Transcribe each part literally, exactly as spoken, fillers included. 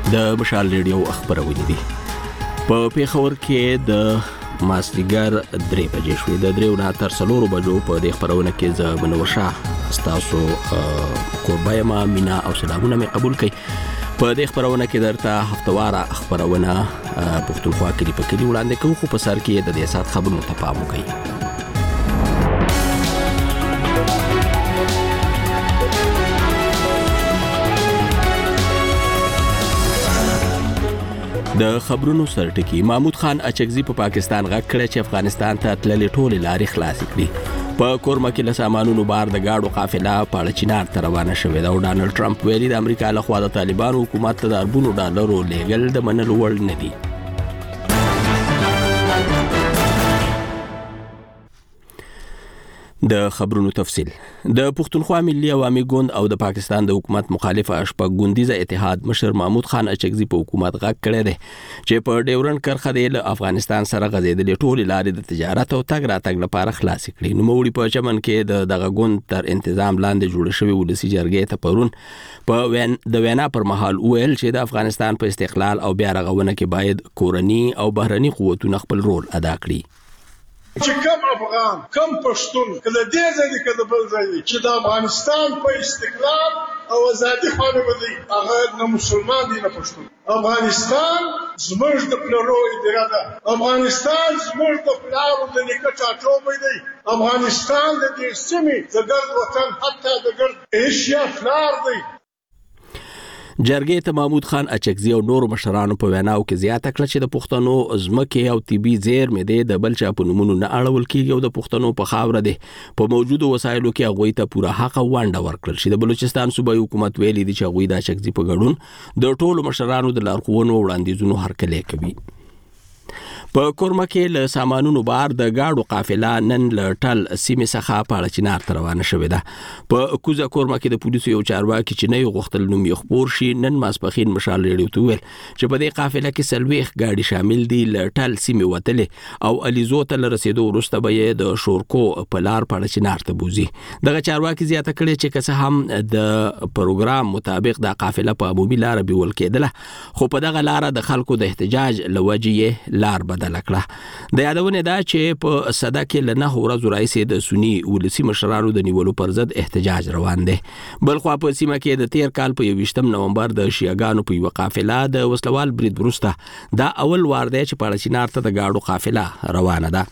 د مشال ریډیو خبرونه دي. په پیښور کې د ماسټیګر درې بجې شوې د دریو نه تر څلورو بجو په دې خبرونه کې ز منورشاه تاسو قربایما مینا او سلامونه مې قبول کړئ. په دې خبرونه کې درته هفتواره خبرونه پښتونخوا کې په کلی وړاندې کوو، خو په سر کې د دې سات خبرونو ته پام وکړئ. د خبرونو سرټکی محمود خان اچکزي په پا پاکستان غږ کړی چې افغانستان ته تللې ټولې لارې خلاصې کړي. په کورمه کې له سامانونو بار د گاډو قافله په چینار ته روانه شوې ده او ډانلډ ټرمپ ویلي د امریکا له خوا د طالبانو حکومت ته د اربونو ډالرو لیږل د منلو وړ نه دي. د خبرونو تفصیل. د پښتونخوا ملي عوامي ګوند او د پاکستان د حکومت مخالف اشپک ګوندیزه اتحاد مشر محمود خان اچکزي په حکومت غږ کړی دی چې په ډیورن کرخه د افغانستان سره غځېدلې ټولې لارې د تجارت او تګ راتګ لپاره خلاص کړي. نوموړي په چمن کې د دغه ګوند تر انتظام لاندې جوړ شوی ولسی جرګې ته پرون په وین د وینا پر مهال ویل چې د افغانستان په استقلال او بیا رغونه کې باید کورني او بهرني قوتونه خپل رول ادا کړي. چې کم افغان کم پښتون کله دې ځای کله بل ځای چې د افغانستان په استقلال او ازادي خانه ودی هغه نه مسلمان دي نه پښتون. افغانستان زموږ د پلارو اداره ده، افغانستان زموږ د پلارو د نیکه ټاټوبی دی، افغانستان د دې سیمې د ګرد وطن حتی د ګرد ایشیا فلار دی. جرګې ته محمود خان اچکزي او نور مشرانو په ویناو کې زیاته کړه چې د پښتنو ځمکې او طبي زیرمې دي د بل چا په نومونو نه اړول کیږي او د پښتنو په خاوره دي په موجودو وسایلو کې هغوی ته پوره حق او ونډه ورکړل شي. د بلوچستان صوبایي حکومت ویلي دي چې هغوی د اچکزي په ګډون د ټولو مشرانو د لارښوونو وړاندیزونو هرکلی کوي. په کورمه کې له سامانونو بار د گاډو قافله نن له ټل سیمې څخه په چینار ته روانه شوې ده. په کوزه کورمه کې د پولیسو یو چارواکي چې نه یو غوښتل نوم یې خپور شي نن ماسپښین مشال ریډیو ته ویل چې په دې قافله کې څلوېښت ګاډي شامل دي له ټل سیمې وتلې او الیزو ته له رسېدو وروسته به یې د شورکو په لار په چینار ته بوزي. دغه چارواکي زیاته کړې چې که څه هم د پروګرام مطابق دا قافله په عمومي لار بیول کېدله خو په دغه لار د خلکو د احتجاج لوجې لار بدل کړه. د یادونه ده چې په صدا کې له نه ورځو راځي د سنی ولسی مشرانو د نیولو پر ضد احتجاج روان دی. بل خو په سیمه کې د تیر کال په یوویشتم نومبر د شیعاګانو په یو قافله د وسلوال برید وروسته دا اول وار دی چې په چینار ته د گاډو قافله روانه ده.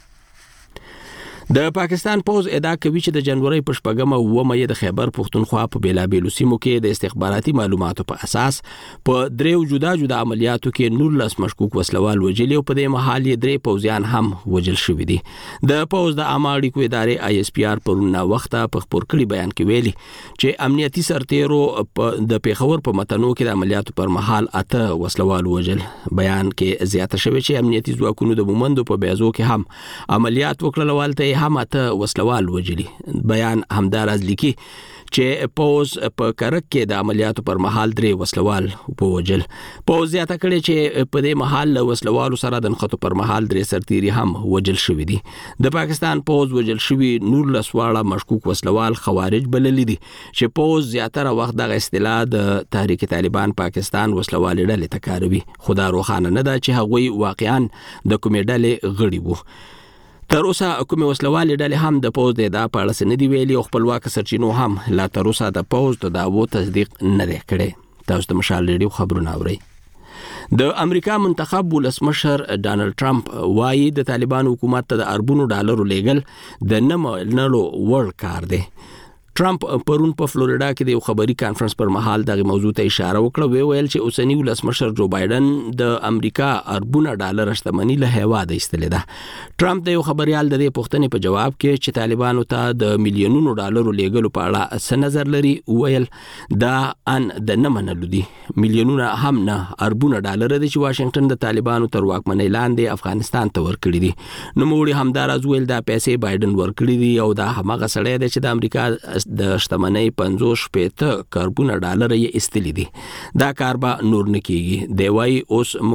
د پاکستان پوز ادعا کوي چې د جنوري په شپږمه او اوومه د خیبر پښتونخوا په بیلابیلو سیمو کې د استخباراتي معلوماتو په اساس په دریو جدا جدا عملیاتو کې نولس مشکوک وسلوال وجلي او په دې مهال یې درې پوځیان هم وجل شوي دي. د پوز د عامه اړیکو ادارې آی اس پی آر پرونه وخته په خپور کړي بیان کې ویلي چې امنیتي سرتیرو د پیښور په متنو کې د عملیاتو پر مهال اته وسلوال وجل. بیان کې زیاته شوی چې امنیتي ځواکونو د مومندو په بیازو کې هم عملیات وکړل ولته هم اته وسلوال وجلي. بیان همدار از لیکي چې پوز په کرک کې د عملیاتو پر مهال درې وسلوال په وجل. پوز زیاته کړي چې په دې مهال له وسلوالو سره د نښتو پر مهال درې سرتیري هم وجل شوي دي. د پاکستان پوز وجل شوي نولس واړه مشکوک وسلوال خوارج بللي دي چې پوز زیاتره وخت دغه اصطلاح د تحریک طالبان پاکستان وسلوال ډلې ته کاروي، خو دا روښانه نه ده چې هغوی واقعا د کومې ډلې غړي وو. تر اوسه کومې وسلوالې ډلې هم د پوز د ادعا په اړه څه نه دي ویلي او خپلواکه سرچینو هم لا تر اوسه د پوز د دعوو تصدیق نه دی کړی. تاسو د مشال ریډیو خبرونه اورئ. د امریکا منتخب ولسمشر ډانلډ ټرمپ وایي د طالبانو حکومت ته د اربونو ډالرو لیږل د نه منلو وړ کار دی. ټرمپ پرون په فلوریدا کې د یو خبري کانفرنس پر مهال دغه موضوع ته اشاره وکړه. وی ویل چې اوسنی ولسمشر جو بایدن د امریکا اربونه ډالر شتمنۍ له هیواده ایستلې ده. ټرمپ د یو خبريال د دې پوښتنې په جواب کې چې طالبانو ته د میلیونونو ډالرو لیږلو په اړه څه نظر لري ویل دا ان د نه منلو دي. میلیونونه هم نه اربونه ډالر دي چې واشنگټن د طالبانو تر واکمنۍ لاندې افغانستان ته ورکړي دي. نو موږ همدارز ویل دا پیسې بایدن ورکړي دي او دا هغه سړی دی چې د امریکا د شتمنۍ پنځوس شپېته کاربونه ډالر یې ایستلي دي. دا کار به نور نه کیږي. دی وايي اوس موږ د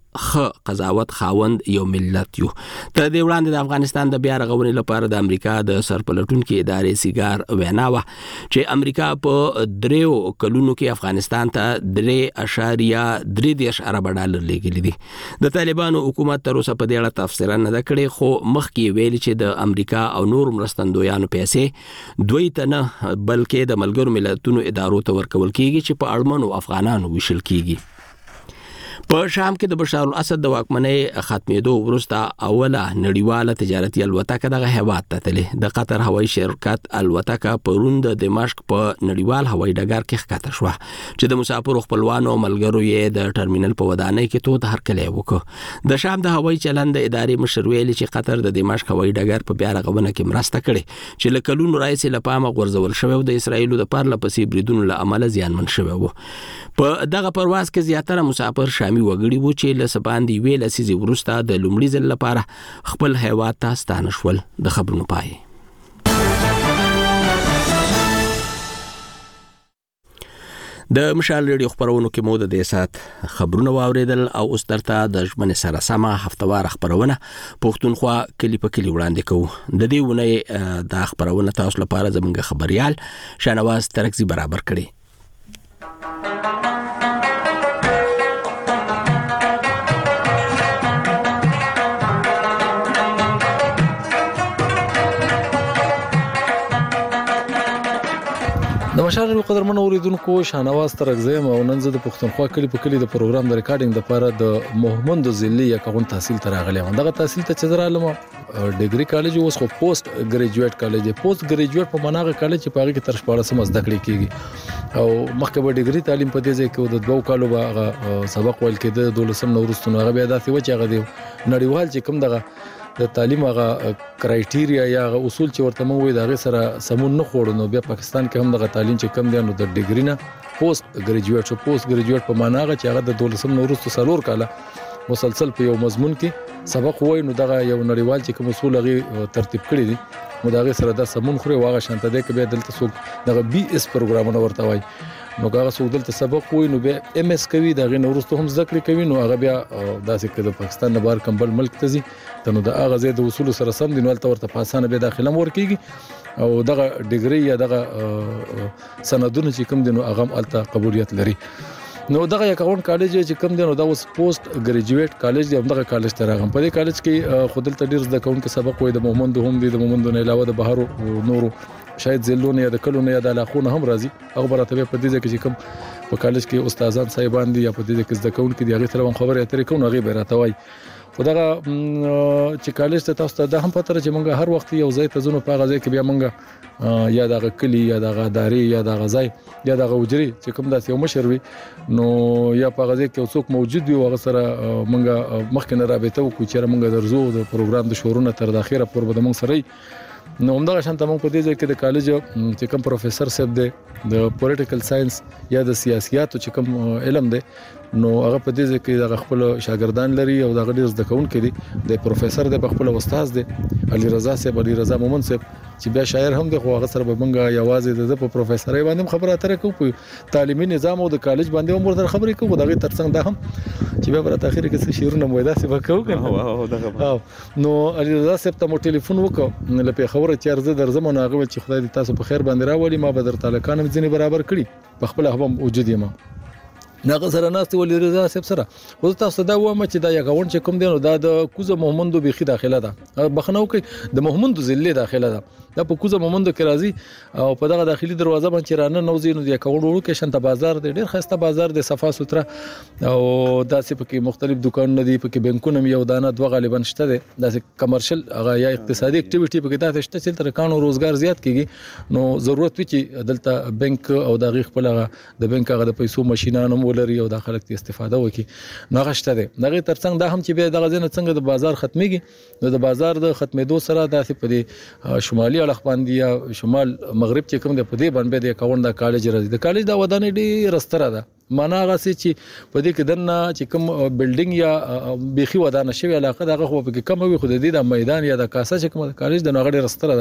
خ قضاوت خاوند یو ملت یو. تر دې وړاندې د افغانستان د بیا رغونې لپاره د امریکا د سرپلټونکو ادارې سیګار وینا وه چې امریکا په دریو کلونو کې افغانستان ته درې اشاریه درې دېرش ارب ډالر لیږلي دي. د طالبانو حکومت تر اوسه په دې اړه تفسیرا نه ده کړې، خو مخکې ویلي چې د امریکا او نور مرستندویانو پیسې دوی ته نه بلکې د ملګرو ملتونو ادارو ته ورکول کیږي چې په اړمنو افغانانو ویشل کیږي. په شام کې د بشار الاسد د واکمنۍ ختمېدو وروسته اوله نړیواله تجارتي الوتکه دغه هیواد ته تللې. د قطر هوایي شرکت الوتکه پرون د دمشق په نړیوال هوایي ډګر کې ښکته شوه چې د مسافرو خپلوانو ملګرو یې د ټرمینل په ودانۍ کې تود هرکلی وکړ. د شام د هوایي چلند د ادارې مشر ویلي چې قطر د دمشق هوایي ډګر په بیا رغونه کې مرسته کړې چې له کلونو راهیسې له پامه غورځول شوی او د اسرایلو د پرله پسې بریدونو له امله زیانمن شوی و. په دغه پرواز کې زیاتره مسافر شامي وګړي وو چې له سباندې ویل لسیزي وروسته د لومړي ځل لپاره خپل هیواد ته ستانه شول. د خبرونو پای. د مشال ریډیو خبرونو کې مو د دې سات خبرونه واوریدل او اوس درته د ژمنې سره سمه هفتوار خبرونه پښتونخوا کلی په کلی وړاندې کوو. د دې ونې د خبرونه تاسو لپاره زموږ خبريال شانواز ترکزي برابر کړي. د مشال قدرمن اوریدونکو شانواز ترکزی او نن زه د پښتونخوا کلی په کلی د پروګرام د ریکارډینګ لپاره د محمد ذلی یکون تحصیل ته راغلی یم. دغه تحصیل ته چې درالم ډیګري کالج اوس خو پوسټ ګریجویټ کالج دی. پوسټ ګریجویټ په معنی کالج چې پاره کې تر شپږم زده کړې کیږي او مخکې به ډیګري تعلیم په دې ځای کې د دوه کالو به سبق ویل کېده. دولسم نورستون هغه بیا داسې و چې هغه دی نړیوال چې کوم دغه د تعلیم هغه کرایټیریا یا هغه اصول چې ورته مو وي دا غي سره سمون نه خوړ. نو بیا پاکستان کې هم دغه تعلیم چې کم دی نو د ډیګري نه پوسټ ګریجویټ شو. پوسټ ګریجویټ په معنی هغه چې هغه د دولسم نورستون سالور کاله مسلسل په یو مضمون کې سبق وای نو دغه یو نړیوال چې کوم اصول هغه ترتیب کړی دي نو دا غي سره د سمون خوري واغه شانته ده کې به دلته څوک دغه بي اس پروګرامونه ورته وای نو هغه څوک دلته سبق وای نو به ام اس کوي دغه نورستو هم ذکر کوي نو هغه بیا داسې کده پاکستان نه بار کمبل ملک ته ځي نو د هغه زید اصول سره سم دي نو ورته پاسانه به داخله مور کیږي او دغه ډیګري یا دغه سندونه چې کوم دي نو هغه الته قبولیت لري. نو دغه یکون کالج چې کوم دی نو دا اوس پوسټ ګریجویټ کالج دی. همدغه کالج ته راغم. په دې کالج کې خودل ته ډیر زده کوونکو سبق وای د محمد هم دی د محمد نه علاوه د بهارو نورو شاید زلونه یا د کلونه یا د لاخونه هم راځي. هغه براتبه په دې کې کوم په کالج کې استادان صاحبان دي یا په دې کې زده کوونکو دي هغه تر خبره اترې کوي هغه به راته وای. خدغه چې کالج ته تاسو ته د هم پتر چې مونږ هر وخت یو ځای ته زونو په غځای کې بیا مونږ یا د کلی یا د غداري یا د غځای یا د غوجري چې کوم داسې یو مشر وي نو یا په غځای کې څوک موجود وي هغه سره مونږ مخکنه رابطه وکړو چې مونږ درځو د پروګرام د شورونه تر د اخیره پور به مونږ سره نو همدغه شانته مونږ په دې ځای کې د کالج چې کوم پروفیسور صاحب دی د پولیټیکل ساينس یا د سیاسياتو چې کوم علم دی نو هغه په دې ځای کې د خپل شاګردان لري او د غډیر زده کوونکي دي. د پروفیسور د خپل استاد دی علي رضا صاحب علي رضا مومن صاحب چې بیا شاعر هم دی خو هغه سره به مونږه یوازې د پروفیسوري باندې خبره اترې کوو په تعلیمي نظام او د کالج باندې هم ورته خبرې کوو دغه ترڅنګ دا هم چې بیا برته اخر کې څه شیرونه مویدا سی وکاو کنه نو علي رضا صاحب ته مو ټلیفون وکړ لپاره خبره چې ارزه درځم نو هغه چې خدای دې تاسو په خیر باندې راولي ما به در تعالی کانم ځنی برابر کړی په خپل هم وجود یم ناغه سره ناست ولې رضا صاحب سره خو تاسو دا وامه چې دا یو چې کوم دی نو دا د کوزه محمد بيخي داخله ده بخنو کې د محمد ذلی داخله ده دا په کوزه محمد کې راځي او په دغه داخلي دروازه باندې رانه نوځي نو د یو لوکیشن ته بازار دی ډیر خسته بازار دی صفا سوتره او داسې پکې مختلف دکانونه دي پکې بانکونه یو دانه دوه غالبا شته دي داسې کمرشل هغه یا اقتصادي اکټیویټي پکې داسې شته چې تر کانو روزګار زیات کیږي نو ضرورت وي چې دلته بانک او د غي خپل د بانک هغه د پیسو ماشينانو ولري او د خلک استفاده وکړي نو غشته دي دغه ترڅنګ دا هم چې به دغه ځنه څنګه د بازار ختميږي نو د بازار د ختمېدو سره داسې په دې شمالي اړخ باندې یا شمال مغرب چې کوم د پدې باندې د کاوند د کالج راځي د کالج د ودانې ډېر ستره ده معنا هغه چې په دې کې دنه چې کوم بلډینګ یا بيخي ودانه شوی علاقه دغه خو په کم وي خو د دې د میدان یا د کاسه چې کوم کالج د نغړې رستره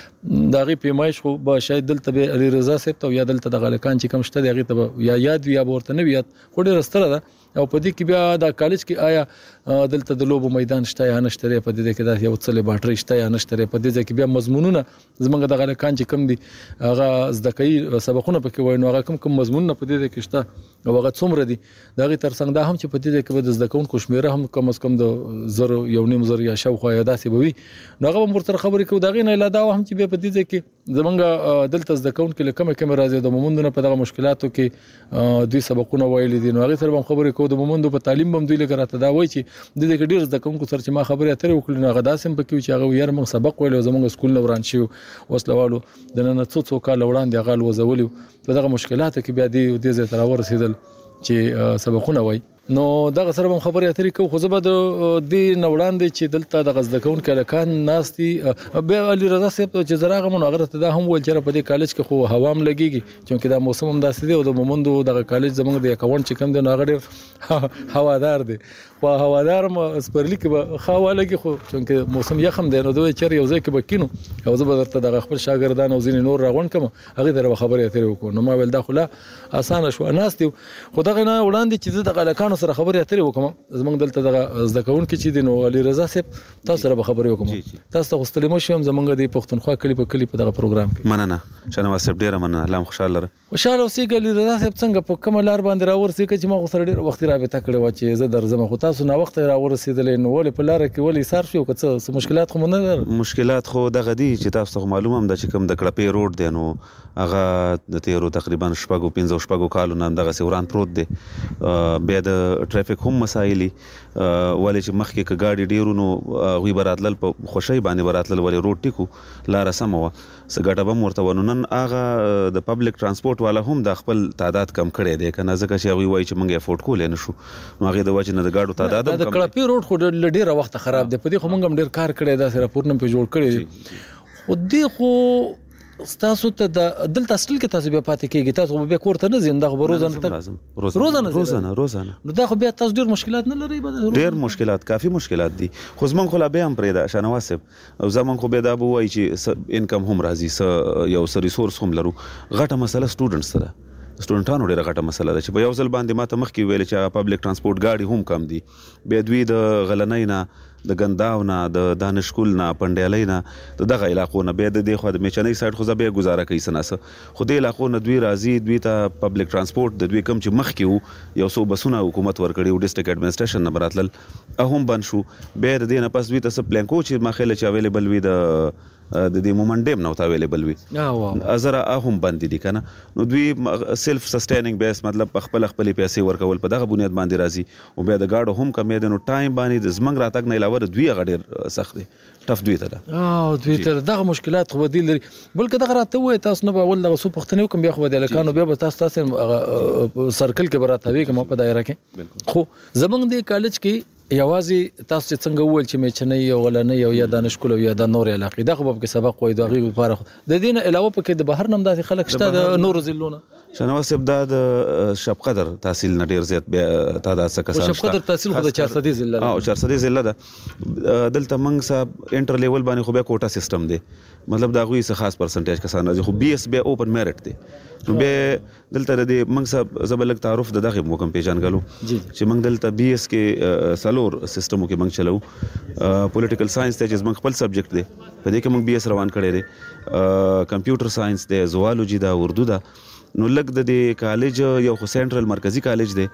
ده دغه پیمایش خو به شاید دلته به علي رضا صاحب ته یا دلته د غلکان چې کوم شته دغه ته یا یاد یا ورته نه یاد خو ډېر رستره ده او په دې کې بیا د کالج کې آیا دلته د لوبو میدان شته یا نشته په دې کې دا یو څه لیبارټري شته یا نشته په دې کې بیا مضمونونه زمونږ د غلکان چې کوم دي هغه زده کوي سبقونه پکې وای نو هغه کوم کوم مضمونونه په دې کې شته او هغه څومره دي دغه ترڅنګ دا هم چې په دې کې به د زده کوونکو شمیره هم کم از کم د زر یو نیم زر یا شاوخوا یا داسې به وي نو هغه به ورته خبرې کوو دغه نه علاوه هم چې به په دې کې زمونږ دلته زده کوونکو لکه کوم راځي د مومندونو په دغه مشکلاتو کې دوی سبقونه وایي دي نو هغه سره هم خبرې کوو د مومندو په تعلیم هم دوی لګ راته دا وایي چې د دې کې ډیر زده کوونکو سره چې ما خبرې اترې وکړې نو هغه داسې پکې چې هغه یې موږ سبق ویلو زمونږ سکول نه وران شي وسلوالو د نن څو څو کال وړاندې هغه وزولو په دغه مشکلاتو کې بیا دې دې زه تر ورسېدل چې سبقونه وایي نو دغه سره هم خبرې اترې کوو خو زه به د دې نه وړاندې چې دلته دغه زده کوونکي هلکان ناست دي بیا علي رضا صاحب چې زه راغلم نو هغه راته دا هم وویل چې په دې کالج کې خو هوا هم لګېږي چونکې دا موسم هم داسې دی او د مومندو دغه کالج زموږ د اکاونټ چې کوم دی نو هغه ډېر هوادار دی خو هوادار هم سپرلي کې به ښه هوا لګي خو چونکې موسم یخ هم دی نو دوی چېرې یو ځای کې به کینو او زه به درته دغه خپل شاګردان او ځینې نور راغونډ کړم هغې ته به خبرې اترې وکړو نو ما ویل دا خو لا اسانه شوه ناست یو خو دغه نه وړاندې چې زه د هلکانو سره خبرې اترې وکړم زمونږ دلته دغه زده کوونکي چې دي نو علي رضا صاحب تاسو سره به خبرې وکړم تاسو ته خو ستړي مه شئ هم زمونږ د پښتونخوا کلي په کلي په دغه پروګرام کې مننه شهنواز صاحب ډېره مننه الله هم خوشحاله لره خوشحاله اوسېږه علي رضا صاحب څنګه په کومه لار باندې راورسېږه چې ما خو سره ډېر وختي رابطه کړې وه چې زه درځم خو تاسو ناوخته راورسېدلی نو ولې په لاره کې ولې ایسار شوي که څه مشکلات خو مو نه لرل مشکلات خو دغه دي چې تاسو ته معلومه هم ده چې کوم د کړپې روډ دی نو هغه د تیرو تقریبا شپږو پنځو شپږو کالو نه همدغسې وران پروت دی بیا د ټرافیک هم مسایلي ولې چې مخکې که ګاډي ډېرو نو هغوی به راتلل په خوښۍ باندې به راتلل ولې روډ ټیک لاره سمه وه څه ګټه به هم ورته وه نو نن هغه د پبلک ترانسپورټ والا هم د خپل تعداد کم کړی دی که نه ځکه چې هغوی وایي چې موږ افورډ کولی نه شو نو هغې د وجې نه د ګاډو تعداد هم د کړپې روډ خو له ډېره وخته خراب دی په دې خو موږ هم ډېر کار کړی داسې راپورونه پرې جوړ کړي دي خو دې خو ستاسو ته د دلته اصل کې تاسو بیا پاتې کېږي تاسو بیا کور ته نه ځئ دا خو به روزانه روزانه روزانه روزانه نو دا خو بیا تاسو ډېر مشکلات نه لرئ ډېر مشکلات کافي مشکلات دي خو زمونږ خو لا بیا هم پرېږده شهنواز صاحب او زمونږ خو بیا دا به ووایي چې انکم هم راځي څه یو څه ریسورس هم لرو غټه مسله سټوډنټس ته ده سټوډنټانو ډېره غټه مسله ده چې په یو ځل باندې ما ته مخکې ویل چې هغه پبلک ترانسپورټ ګاډي هم کم دي بیا دوی د غلنۍ نه د ګنداو نه د دانشکول نه پنډیالۍ نه د دغه علاقو نه بیا د دې خوا د میچنۍ سایډ خو زه بیا ګزاره کوي څه نه څه خو دې علاقو نه دوی راځي دوی ته پبلک ترانسپورټ د دوی کم چې مخکې وو یو څو بسونه حکومت ورکړي وو ډسټرکټ اډمنسټریشن نه به راتلل هغه هم بند شو بیا د دې نه پس دوی ته څه پلانکو چې ما خیله چې اویلیبل وي د د دې مومنټ ډیم نه ورته اویلیبل وي ازره هم بندې دي که نه نو دوی سیلف سسټیننګ بیس مطلب په خپله خپلې پیسې ورکول په دغه بنیاد باندې راځي او بیا د ګاډو هم کمې دی نو ټایم باندې د زمنګ راتګ نه علاوه دوی هغه ډېر سخت دی ټف دوی ته ده او دوی ته دغه مشکلات خو به دوی لري بلکې دغه راته ووایه تاسو نه به اول دغه څو پوښتنې وکړم بیا خو به د هلکانو بیا به تاسو تاسې سرکل کې به راته ویږم په دایره کې خو زموږ دې کالج کې یوازې تاسو چې څنګه وویل چې میچنۍ او غلنۍ او یا دانشکول او یا د نورې علاقې دا خو به پکې سبق وایي د هغې لپاره د دې نه علاوه پکې د بهر نه هم داسې خلک شته د نورو ضلعو نه شهنواز صاحب دا د شب قدر تحصیل نه ډېر زیات بیا تعداد څه کسان شب قدر تحصیل خو د چارسدې ضلع ده او چارسدې ضلع ده دلته موږ صاحب انټر لیول باندې خو بیا کوټا سیسټم دی مطلب د هغوی څه خاص پرسنټیج کسان راځي خو بي اس بیا اوپن میرټ دی نو بیا دلته د دې موږ صاحب زه به لږ تعارف د دغې موږ هم پېژنګلو چې موږ دلته بي اس کې څلور سیسټمو کې موږ چلو پولیټیکل ساینس دی چې زموږ خپل سبجیکټ دی په دې کې موږ بي اس روان کړی دی کمپیوټر ساینس دی زوالوجي ده اردو ده نو لږ د دې کالج یو خو سینټرل مرکزی کالج دی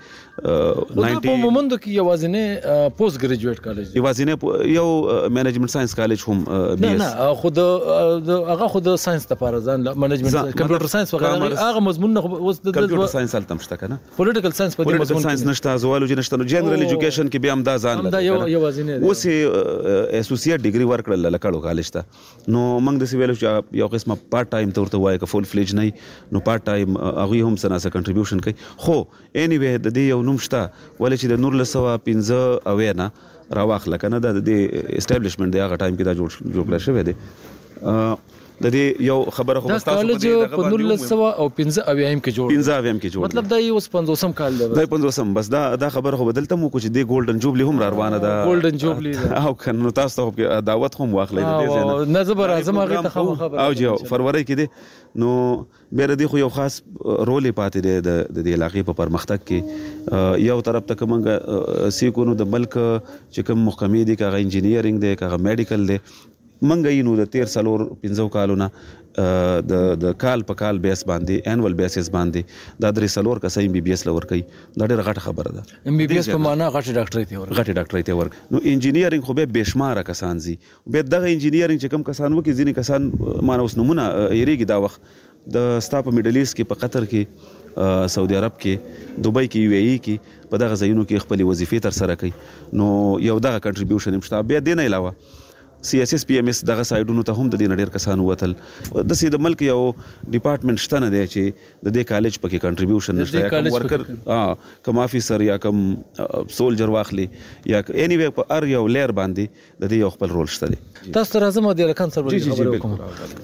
په مومندو کې یوازینی پوسټ ګریجویټ کالج دی یوازینی یو منیجمنت ساینس کالج هم نه نه خو د هغه خو د ساینس لپاره ځان منیجمنت کمپیوټر ساینس وغیره هغه مضمون اوس د کمپیوټر ساینس هلته هم شته که نه پولیټیکل ساینس په دې مضمون پولیټیکل ساینس نشته زوالوجي نشته نو جنرال ایجوکیشن کې بیا هم دا ځان دا یوازینی دی اوس یې اسوسییټ ډیګري ورکړل لکړو کالج ته نو موږ داسې ویلو چې یو قسمه پارټ ټایم ته ورته وایي که فول فلیج نه نو پارټ ټایم هغوی هم څه ناسه کنټریبیوشن کوي خو اینی وی د دې یو نوم شته ولې چې د نولس سوه پنځه اویا نه راواخله که نه دا د دې اسټابلیشمنټ دی هغه ټایم کې دا جوړ جوړ کړی شوی دی د دې یو خبره خو تاسو په دې په نولس سوه او پنځه اویایم کې جوړ پنځه اویایم کې جوړ مطلب دا یو پنځوسم کال دی دا پنځوسم بس دا دا خبره خو بدلته مو کوم چې د ګولډن جوبلی هم روانه ده ګولډن جوبلی او کنه تاسو ته دعوت هم واخلې دې نه زبر اعظم هغه ته خبره او جو فروری کې دي نو بیر دي خو یو خاص رول پاتې دی د دې علاقې په پرمختګ کې یو طرف ته کومه سیکونو د ملک چې کوم محکمې دي کاغه انجینیرینګ دی کاغه میډیکل دی منګې نو د تیر سالور پنځو کالونه د د کال په کال بیس باندې انوال بیسز باندې دا درې سالور کسې ام بي بي اس لور کوي دا ډېر غټه خبره ده ام بي بي اس په معنا غټه ډاکټري ته ور غټه ډاکټري ته ور نو انجینیرینګ خو به بشماره کسان زی به دغه انجینیرینګ چې کوم کسان وکي ځینې کسان مانه اوس نمونه یریږي دا وخت د ستا په میډل ایست کې په قطر کې سعودي عرب کې دوبۍ کې یو ای کې په دغه ځایونو کې خپل وظیفې تر سره کوي نو یو دغه کنټریبیوشن هم شته بیا دې نه علاوه سی ایس ایس پی ام ایس دغه سایډونو ته هم د دې نړیر کسان وتل د سید ملک یو ډپارټمنټ شته نه دی چې د دې کالج پکې کنټریبیوشن نشته یا کوم ورکر ها کوم افیسر یا کوم سولجر واخلي یا اني وی په ار یو لیر باندې د دې یو خپل رول شته دی تاسو راځم د لکان سره خبرې کوم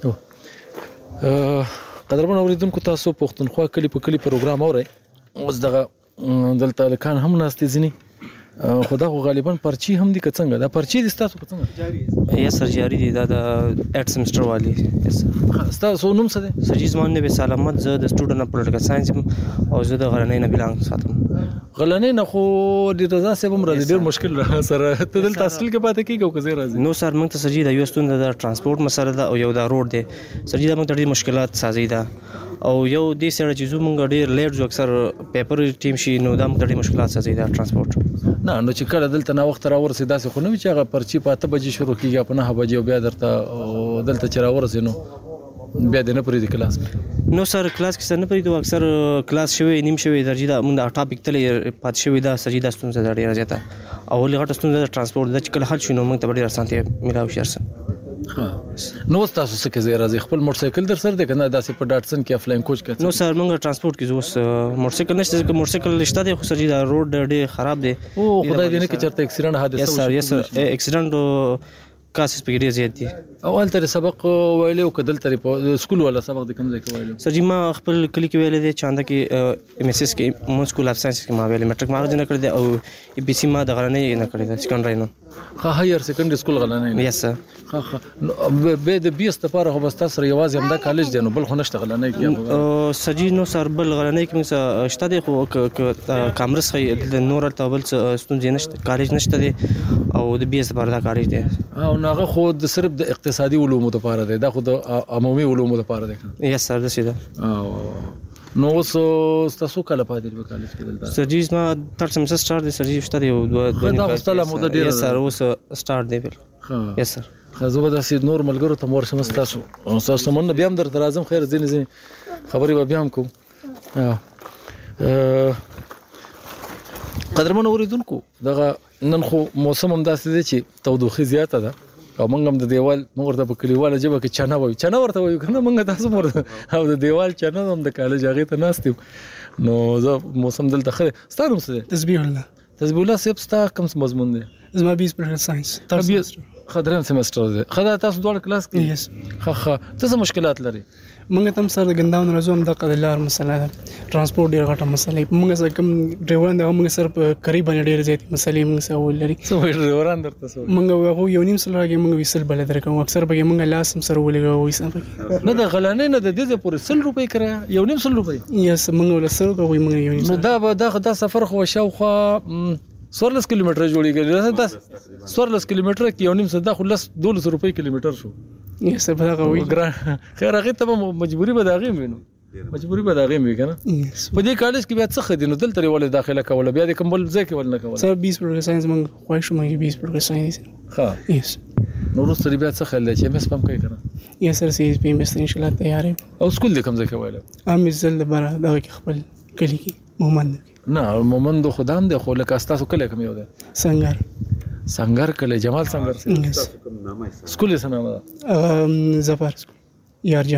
قدرمن اوریدونکو تاسو پښتونخوا کلی په کلی پروګرام اورئ اوس دغه دلته لکان هم ناستې ځنی خدا خو غالبا پرچی هم دي کڅنګ دا پرچی دي تاسو کڅنګ یا سر جاری دي دا د اټ سمستر والی تاسو نوم څه دي سجیز مان نبی سلامت زه د سټوډنټ اف پولیټیکل ساينس او زه د غرنۍ نه بلانګ ساتم غلنۍ نه خو د رضا صاحب هم راځي ډیر مشکل را سره ته دلته اصل کې پاتې کیږي او کزه راځي نو سر موږ ته سجی د یو ستون د ترانسپورت مسله ده او یو دا روډ دی سجی د موږ ته ډیر مشکلات سازي ده او یو دې سره چې زه مونږ ډیر لیټ جو اکثر پیپر ټیم شي نو دا موږ ډیر مشکلات سازي ده ترانسپورت نه نو چې کله دلته نه وخت را ورسې داسې خو نه وي چې هغه پرچی په اته بجې شروع کیږي په نه بجې او بیا درته دلته چې را ورسې نو بیا دې نه پرېږدي کلاس نو سر کلاس کې سر نه پرېږدو اکثر کلاس شوی نیم شوی درجه دا موږ ټاپک تلې پات شوی دا سجیده ستونزه ده ډېره زیاته او ولې غټه ستونزه د ترانسپورت د چې کله حل شي نو موږ ته ډېر اسانتیا ملاوي شي ارسه نو تاسو څه کې زه راځي خپل موټر سایکل در سره ده کنه داسې په ډاټسن کې افلاین کوچ کوي نو سر موږ ترانسپورت کې اوس موټر سایکل نشته چې موټر سایکل لشته دی خو سجیده روډ ډېر خراب دی او خدای دې نه کې چرته اکسیډنټ حادثه یس سر یس سر اکسیډنټ کاسس په ډیر زیات دي اول تر سبق ویلو کدل تر په سکول ولا سبق د کوم ځای کې ویلو سر جی ما خپل کلی کې ویل دي چاندا کې ام اس اس کې مون سکول اف ساينس کې ما ویل میټرک ما نه کړی او ای پی سی ما د غرنۍ نه کړی د سکندري نه ها هایر سکندري سکول غلنۍ یس سر ها ها به د بیس لپاره خو بس تاسو یوازې هم د کالج دی نو بل خو نشته غلنۍ کې سجی نو سر بل غلنۍ کې موږ شته دی خو کامرس خې د نور تابل ستونزې نشته کالج نشته دی او د بیس لپاره دا کالج دی او ناغه خو د صرف د اقتصادي علومو لپاره دی دا خو د عمومي علومو لپاره دی یس سر دا سیده او نو اوس تاسو کله پاتې په کالج کې دلته سرجیز ما تر سمستر سٹارټ دی سرجی شته دی او دوه دا مستله مو د ډیر سر اوس سٹارټ دی بل یس سر خزو به د سید نور ملګرو ته مور شمس تاسو او تاسو مونږ بیا هم درته راځم خیر ځینې ځینې خبرې به بیا هم کوم قدرمن اوریدونکو دغه نن خو موسم هم داسې دی چې تودوخه زیاته ده او موږ هم د دیوال موږ ورته په کلیواله ژبه کې چنه وایو چنه ورته وایو کنه موږ تاسو ورته او د دیوال چنه هم د کالج هغه ته ناستیم نو زه موسم دلته خره ستاسو څه تسبیح الله تسبیح الله سیب ستا کوم مضمون دی زما بیس پولیټیکل ساينس تربیه خدرم سمستر دی خدا تاسو دوه کلاس کې یس خه خه څه مشکلات لري موږ تم سره د ګنداون رزوم د قدلار مسله ده ترانسپورت ډیر غټه مسله موږ سره کوم ډرایوران د موږ سره په قریب باندې ډیر زیات مسلې موږ سره ولري څو ډرایوران درته سو موږ هغه یو نیم سره کې موږ وسل بل درکو اکثر به موږ لاس سره ولګو وسه نه د غلانې نه د دې پورې سل روپۍ کرا یو نیم سل روپۍ یس موږ ول سره کوي موږ یو نیم نو دا دا دا سفر خو شاوخوا سورلس کیلومتر جوړیږي دا سورلس کیلومتر کې یو نیم صدا خو لس دولس روپۍ کیلومتر شو یس په هغه وی خیر هغه ته مجبوری به داغې وینو مجبوری به داغې وی کنه په دې کالج کې بیا څه خدي نو دلته ولې داخله کوله بیا د کمبل ځای کې ول نه کوله سر بیس پولیټیکل ساينس موږ خوښ موږ بیس پولیټیکل ساينس ها یس نو وروسته بیا څه خل چې مس پم کوي کنه یس سر سی اس پی مس ان شاء الله تیار او سکول د کوم ځای کې ویل ام زل د بار دا خپل کلی کې مومند نه مومند خدام د خو لکه تاسو کله کوم یو ده سنگر سنگر کله جمال سنگر سره سکول یې سنامه ام زفر یار جان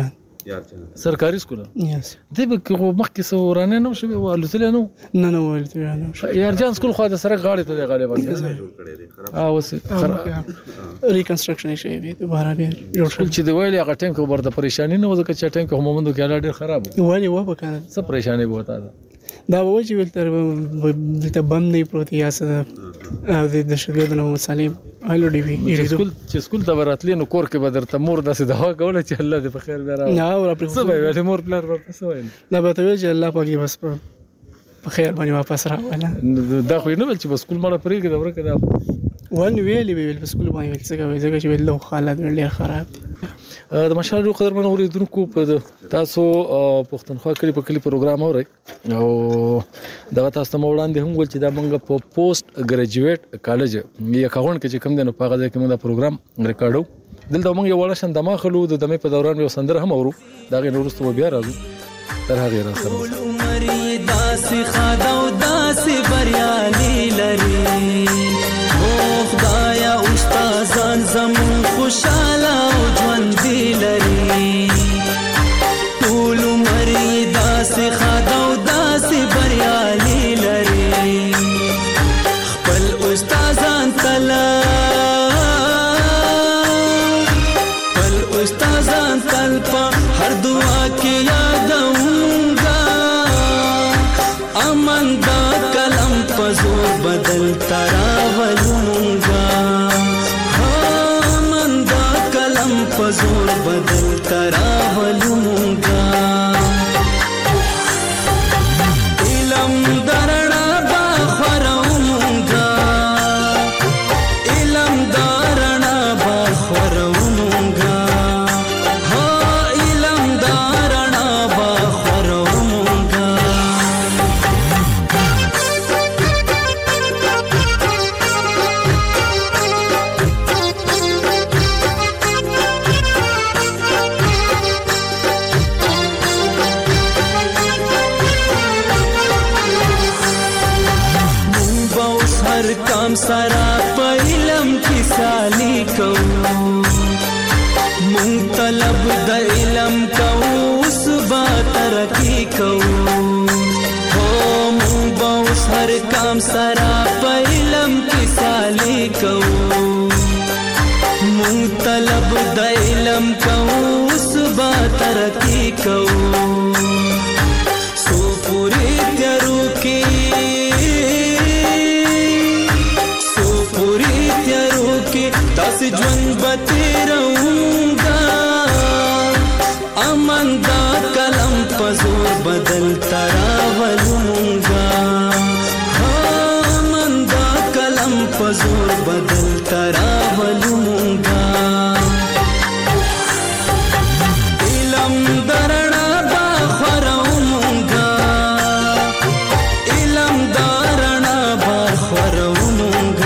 سرکاري سکول یس دی به کو مخکې سو ورانه نو شو ولتل نو نه نه ولته نه یارجان سکول خو د سره غاړې ته غالبا اه اوس ریکنسټرکشن شي به دوباره بیا جوړ شو چې دی ویلې هغه ټیم کې ورته پریشانی نه وځه چې ټیم کې همومندو کې ډېر خراب وایي و به کنه څه پریشانی به وتا دا وایي چې ولته دلته بم نه پروت یا څه د شګو د نو مصالې الو ډی وی سکول چې سکول ته وراتلې نو کور کې به درته مور داسې دوا کوله چې الله دې په خیر درا نه او پر څه وایي مور پلار ورته څه وایي دا به ته چې الله پاک بس په خیر باندې واپس راوړل دا خو نه ول چې سکول مړه پرې کې دا ورکه دا ون ویلې ویل په سکول باندې څه کوي ځکه چې له حالت ډېر خراب د مشال قدرمن اوریدونکو په تاسو پښتونخوا کلی په کلی پروګرام اورئ او دا تاسو ته وړاندې هم ول چې دا موږ په پوسټ ګریجویټ کالج یا کاغون کې چې کوم دنه په غځه کې موږ دا پروګرام ریکارډو دلته موږ یو وړ شان دمه خلو د دمه په دوران یو سندره هم اورو دا غي نورستو بیا راځو تر هغه را سره داسې خادا او داسې بریالي لري او خدایا استادان زمون خوشاله او ژوند لري ټول مری داسې خادا او داسې بریالي لري خپل استادان تلا خپل استادان تل په هر دعا کې یادونګا امن دا کلم پزور بدل تراولونگا امن دا کلم پزور بدل تراولونگا علم درنا با خورونگا علم درنا با خورونگا علم درنا با خورونگا کام سرا په علم کې سالي کو مون طلب د علم کو اوس با ترقی کو هو مون باوس هر کام سرا په علم کې سالي کو مون طلب د علم کو اوس با ترقی کو سو پوری تیارو کې داسې ژوند به تېرومګا امن دا کلم په زور بدل تراولونګا امن دا کلم په زور بدل تراولونګا علم درنا با خورونګا علم درنا با خورونګا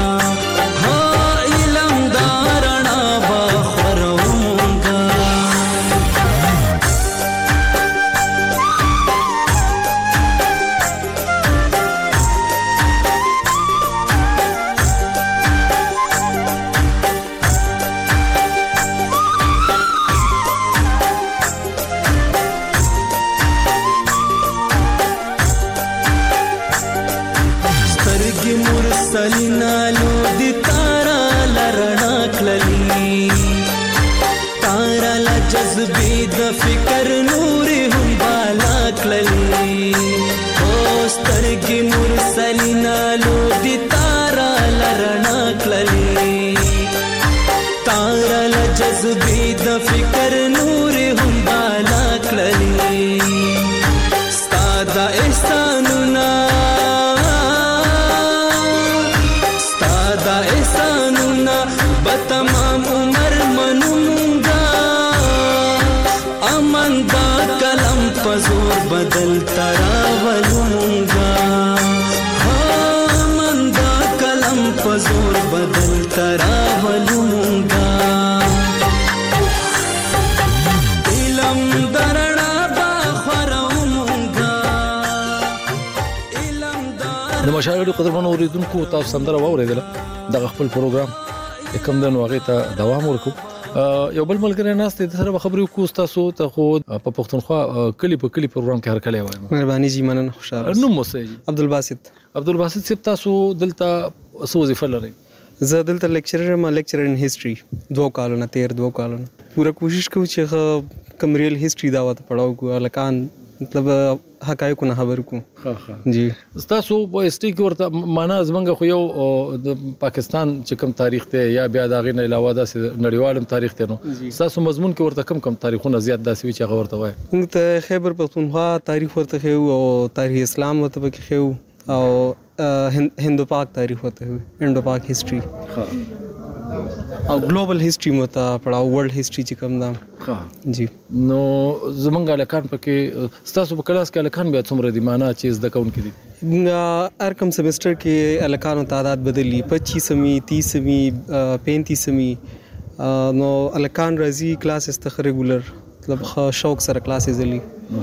سلینالو دی تارا لرنا کللی تارا لجذبی د فکر نوری هم بالا کللی اوسترگی مرسلینالو دی تارا لرنا کللی تارا لجذبی د فکر نوری هم بالا کللی ستادا احسانونا دا احسانونا بتمام عمر منونگا امن دا کلم پزور بدل تراولونگا امن دا کلم پزور بدل تراولونگا علم درنا با خورونگا علم د مشاهده قدرمن اوریدونکو تاسو سندره واوریدله د خپل پروګرام کوم د نوغه ته دوام ورکو یو بل ملګری ناست د سره خبرې کوو تاسو ته خو په پښتونخوا کلی په کلی پروګرام کې هر کله وایم. مهرباني جی مننه خوشاله. نو مو سي عبدالباسط. عبدالباسط صاحب تاسو دلته څه وظیفه لرئ؟ زه دلته لیکچرر ما لیکچرر ان هیستوري دوه کالونه تیر دوه کالونه پوره کوشش کوم چې کوم ریل هیستوري دا وته پڑھاو کو لکان مطلب حقایق نه خبر کو. ها ها جی تاسو په استي کې ورته معنا زمنګ خو یو د پاکستان چې کوم تاریخ ته یا بیا دا غي نه علاوه د نړیوال تاریخ ته نو تاسو مضمون کې ورته کم کم تاریخونه زیات داسې وي چې غورته وای. موږ ته خیبر پختونخوا تاریخ ورته خو او تاریخ اسلام ورته کې خو او هندو پاک تاریخ ہوتا ہے انڈو پاک ہسٹری او ګلوبل هیستوري مته پڑھاو ورلد هیستوري چې کوم دا. ها جی نو زمونږ الکان پکې ستاسو په کلاس کې الکان بیا څومره دي معنا چې زده کوونکي دي؟ هر کوم سیمستر کې الکانو تعداد بدلی پچیس می تیس می پینتیس می نو الکان راځي کلاسز ته ریګولر مطلب شوق سره کلاسز لري.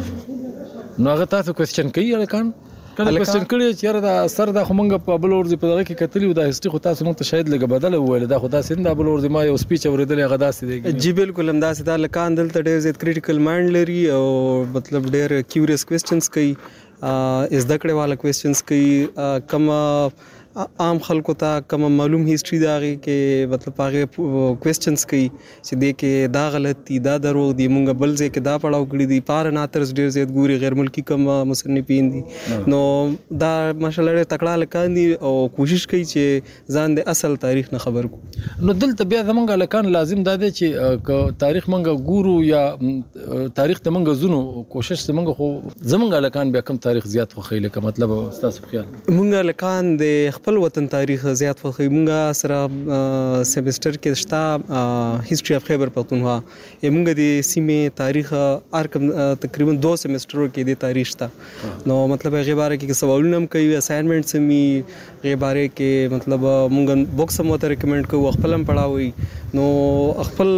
نو هغه تاسو کوېسچن کوي الکان کله کوېسچن کړی چې یاره دا سر دا خو مونږ په بل ورځ په دغه کې کتلی دا هیستوري خو تاسو مونږ ته شاید لګ بدل وویل دا خو تاسو نه بل ورځ ما یو سپیچ اوریدل هغه داسې دی. جی بالکل هم داسې دا لکان دلته ډېر زیات کریټیکل مایند لري او مطلب ډېر کیوریس کوېسچنز کوي از د کړه والا کوېسچنز کوي کوم عام خلکو ته کوم معلوم هیستوري داغي کې مطلب هغه کوېسچنز کوي چې د کې دا غلط دي دا دروغ دي مونږ بل ځای کې دا پڑھاو کړی دي پار ناترز ډیر زیات ګوري غیر ملکی کم مصنفین دي نو دا ماشاءالله ډېر تکړه لکان دي او کوشش کوي چې ځان د اصل تاریخ نه خبر کو. نو دلته بیا زمونږ لکان لازم دا دی چې تاریخ مونږ ګورو یا تاریخ ته مونږ زونو کوشش زمونږ خو زمونږ لکان بیا کم تاریخ زیات خو خیله کوم مطلب تاسو خیال مونږ لکان د خپل وطن تاریخ زیات خوښي مونږه سره سیمستر کې شتا هیستوري اف خیبر پختونخوا یمونږ د سیمه تاریخ ارکم تقریبا دو سیمسترو کې د تاریخ شتا نو مطلب هغه باره کې سوالونه هم کوي اساینمنټس هم هغه باره کې مطلب مونږ بوکس هم ته ریکمند کوو خپل هم پڑھاوي نو خپل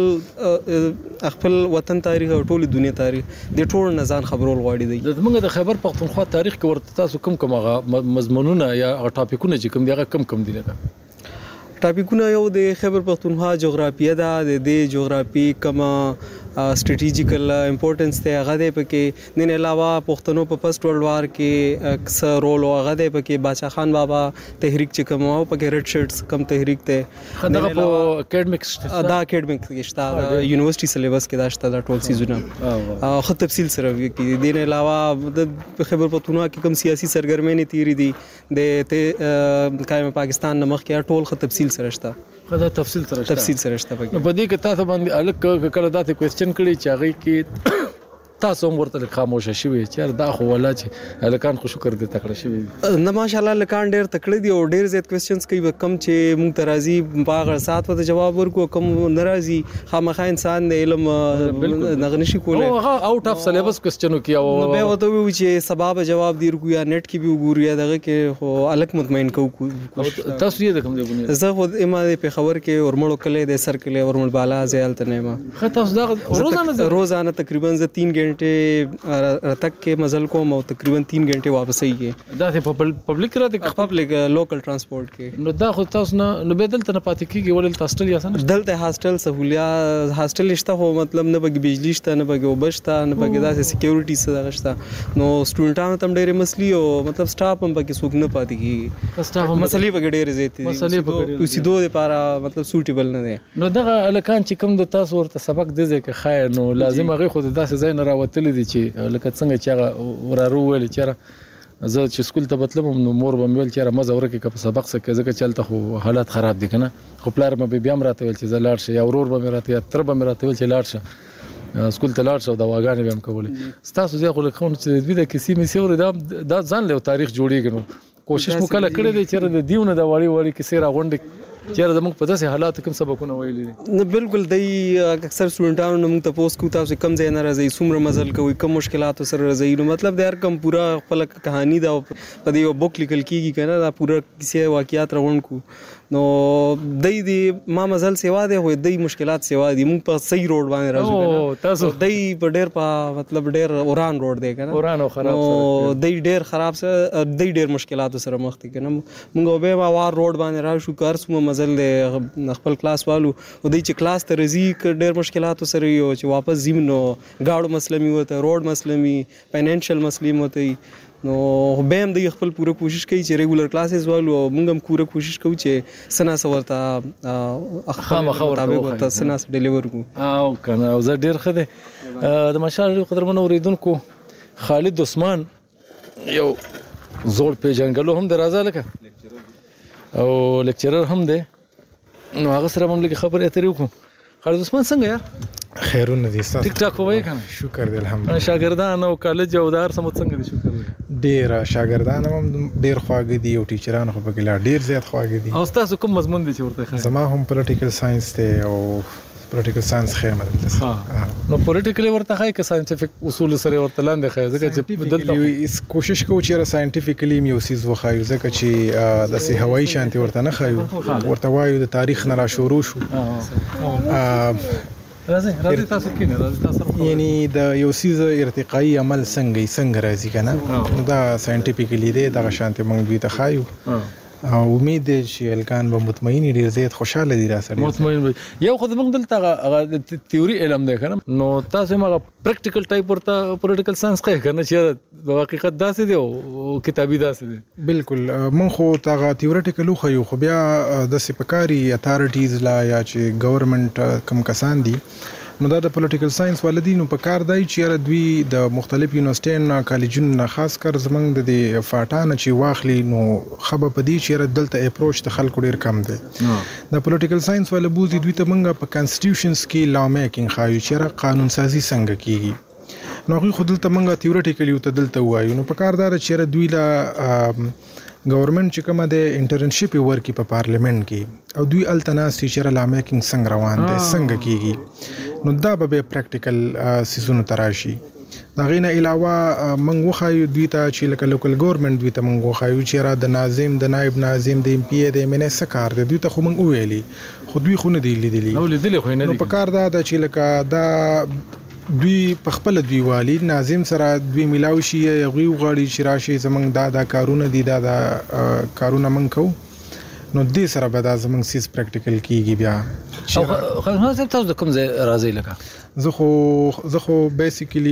خپل وطن تاریخ او ټول دنیا تاریخ د ټول نه ځان خبرول غواړي دی. زمونږ د خیبر پختونخوا تاریخ کې ورته تاسو کوم کوم هغه مضمونونه یا ټاپکونه چې کوم دی هغه کم کم دي لکه ټاپکونه یو د خیبر پختونخوا جغرافیه ده د دې جغرافي کما سټریټیجیکل امپورټنس ته هغه دی پکې نه علاوه پښتنو په فرست ورلد وار کې اکثر رول هغه دی پکې باچا خان بابا تحریک چې کوم او پکې ریډ شرټس کم تحریک ته دغه په اکیډمیکس دا اکیډمیک کې شته یونیورسيټي سلیبس کې دا شته دا ټول سیزونه خو تفصیل سره کې دین علاوه د خیبر پختونخوا کې کوم سیاسي سرګرمۍ تیری دي د قائم پاکستان نمخ کې ټول خو تفصیل سره شته خدا تفصیل سره شته تفصیل سره شته په دې کې تاسو باندې الک کله داسې کوېسچن کړی چې هغه کې تاسو هم ورته خاموشه شوي چې دا خو ولا چې الکان خو شکر دې تکړه شوي نه ماشاءالله لکان ډېر تکړه دي او ډېر زیات کوېسچنز کوي کم چې مونږ ته راځي باغ سات وته جواب ورکو کم ناراضي خامخا انسان د علم نغنشي کوله او هغه اوټ اف سلیبس کوېسچنو کې او به وته وی چې سبب جواب دی ورکو یا نیټ کې به وګوري دغه کې خو الک مطمئن کو تاسو یې د کوم دی بنه زه خو ما په خبر کې ورمړو کله د سر کله ورمړ بالا زیال ته نه ما خو تاسو دا روزانه روزانه تقریبا ز تین غنټه رتک کې مزل کوم او تقریبا تین غنټه واپس یې دا په پبلک راته پبلک لوکل ترانسپورت کې نو دا خو تاسو نه نو بدل ته نه پاتې کیږي ولې تاسو یا سن دلته هاستل سہولیات هاستل شته خو مطلب نه بګ بجلی شته نه بګ وبشته نه بګ داسې سکیورټي سره شته نو سټوډنټانو تم ډېر مسلې او مطلب سټاف هم پکې سوق نه پاتې کیږي سټاف مسلې پکې ډېر زیات دي مسلې پکې اوسې دوه لپاره مطلب سوټیبل نه دي نو دغه الکان چې کوم د تاسو ورته سبق دي ځکه خیر نو لازم هغه خو داسې ځای نه راوتل دي چې لکه څنګه چې هغه ورارو ویل چې زه چې سکول ته بتلم نو مور به ویل چې مزه ورکه که په سبق سره ځکه چلته خو حالات خراب دي کنه خو پلار مې بیا هم راته ویل چې زه لاړ شم یا ورور به مې راته یا تر به مې راته ویل چې لاړ شم سکول ته لاړ شم دا واګانې به هم کولې ستاسو ځای خو لکه چې دې د کسی مې سیور دا دا ځان له تاریخ جوړیږي نو کوشش مو کله کړې دي چې د دیونه د وړي وړي کیسه راغونډي چیرې زموږ په داسې حالات کوم سبقونه ویلي دي نه بالکل دی اکثر سټوډنټانو نه موږ ته پوس کو تاسو کم ځای نه راځي څومره مزل کوي کم مشکلات سره راځي نو مطلب د هر کم پورا خپل کہانی دا په دې بوک لیکل کیږي کنه دا پورا کیسه واقعیات روان کو نو دای دی ما مزل سیوا دی خو دای مشکلات سیوا دي موږ په صحیح روډ باندې راځو او تاسو دای په ډیر په مطلب ډیر اوران روډ دی کنه اوران او خراب سره دای ډیر خراب سره دای ډیر مشکلات سره مخ دي کنه موږ به ما وار روډ باندې راشو کار سم مزل دی خپل کلاس والو او دای چې کلاس ته رزي ډیر مشکلات سره یو چې واپس زم نو گاډو مسله می وته روډ مسله می فاینانشل مسلې مته نو به هم د خپل پوره کوشش کوي چې ریګولر کلاسز والو موږ هم پوره کوشش کوو چې سنا سورته خامخا ورته سنا ډیلیور کو او کنه او زه ډیر خده د مشال قدرمن اوریدونکو خالد عثمان یو زوړ پیژنګلو هم درازه لکه او لیکچرر هم دی نو هغه سره هم لکه خبرې اترې وکړو خالد عثمان څنګه یار خیرونه دي تاسو ټیک ټاک وای کنه شکر دی الحمدلله شاګردان او کالج او دار سم څنګه دي شکر دی ډیر شاګردان هم ډیر خواږه دي او ټیچران خو په ګلا ډیر زیات خواږه دي او تاسو کوم مضمون دي چې ورته خاص زما هم پولیټیکل ساينس ته او پولیټیکل ساينس خیر مدرسه ها نو پولیټیکل ورته خای که ساينټیفیک اصول سره ورته لاندې خای ځکه چې دلته کوشش کوو چې ساينټیفیکلی میوسیز وخایو ځکه چې د سي هوایی شانتي ورته نه خایو ورته وایو د تاریخ نه را شروع شو راځي راځي تاسو کینه راځي تاسو یعنی د یو سیز ارتقایی عمل څنګه څنګه راځي کنه دا ساينټیفیکلی دی دا شانتي موږ دوی ته خایو او امید دی چې الکان به مطمئن ډیر زیات خوشاله دي را سره مطمئن یو خو موږ دلته تیوري علم دی کنه نو تاسو موږ پریکټیکل ټایپ ورته پولیټیکل ساينس کوي کنه چې په حقیقت داسې دی او کتابي داسې دی بالکل مونږ خو تاغه تیورټیکل خو یو خو بیا د سپکاري اتارټیز لا یا چې گورنمنت کم کسان دي نو دا د پولیټیکل ساينس ولدینو په کار دی چې دوی د مختلف یونیورسيټونو کالجونو خاص کر زمنګ د فاټانه چې واخلي نو خبر پدې چې دلته اپروچ د خلکو ډیر کم دی د پولیټیکل ساينس ول بوزي دوی ته منګه په کانسټیټیوشنز کې لا میکینګ خایو چې قانون سازي څنګه کیږي نو غوښ دلته منګه تیورټیکلی ته دلته وایو نو په کار دار چې دوی لا گورنمنت چې کومه د انټرنشپ ورکی په پارلیمنت کې او دوی التناسي چې لا میکینګ څنګه روان دي څنګه کیږي نو دا به پریکټیکل سیزونو تراشي دا غینه علاوه منغو خایو دوی ته چې لکه لوکل ګورنمنت دوی ته منغو خایو چې را د ناظم د نائب ناظم د ام پی ای د منسټر کار دوی ته خو منغو ویلي خو دوی خو نه دی لیدلی نو لیدلی خو نه نو په کار دا چې لکه دا دوی په خپل دوی والی ناظم سره دوی ملاوي شي غوي غاړي چې راشي زمنګ دا دا کارونه دي دا دا کارونه من کو نو دې سره به دا زمنګ سیس پریکټیکل کیږي بیا او خو نو تاسو د کوم ځای راځي لکه زه خو زه خو بیسیکلی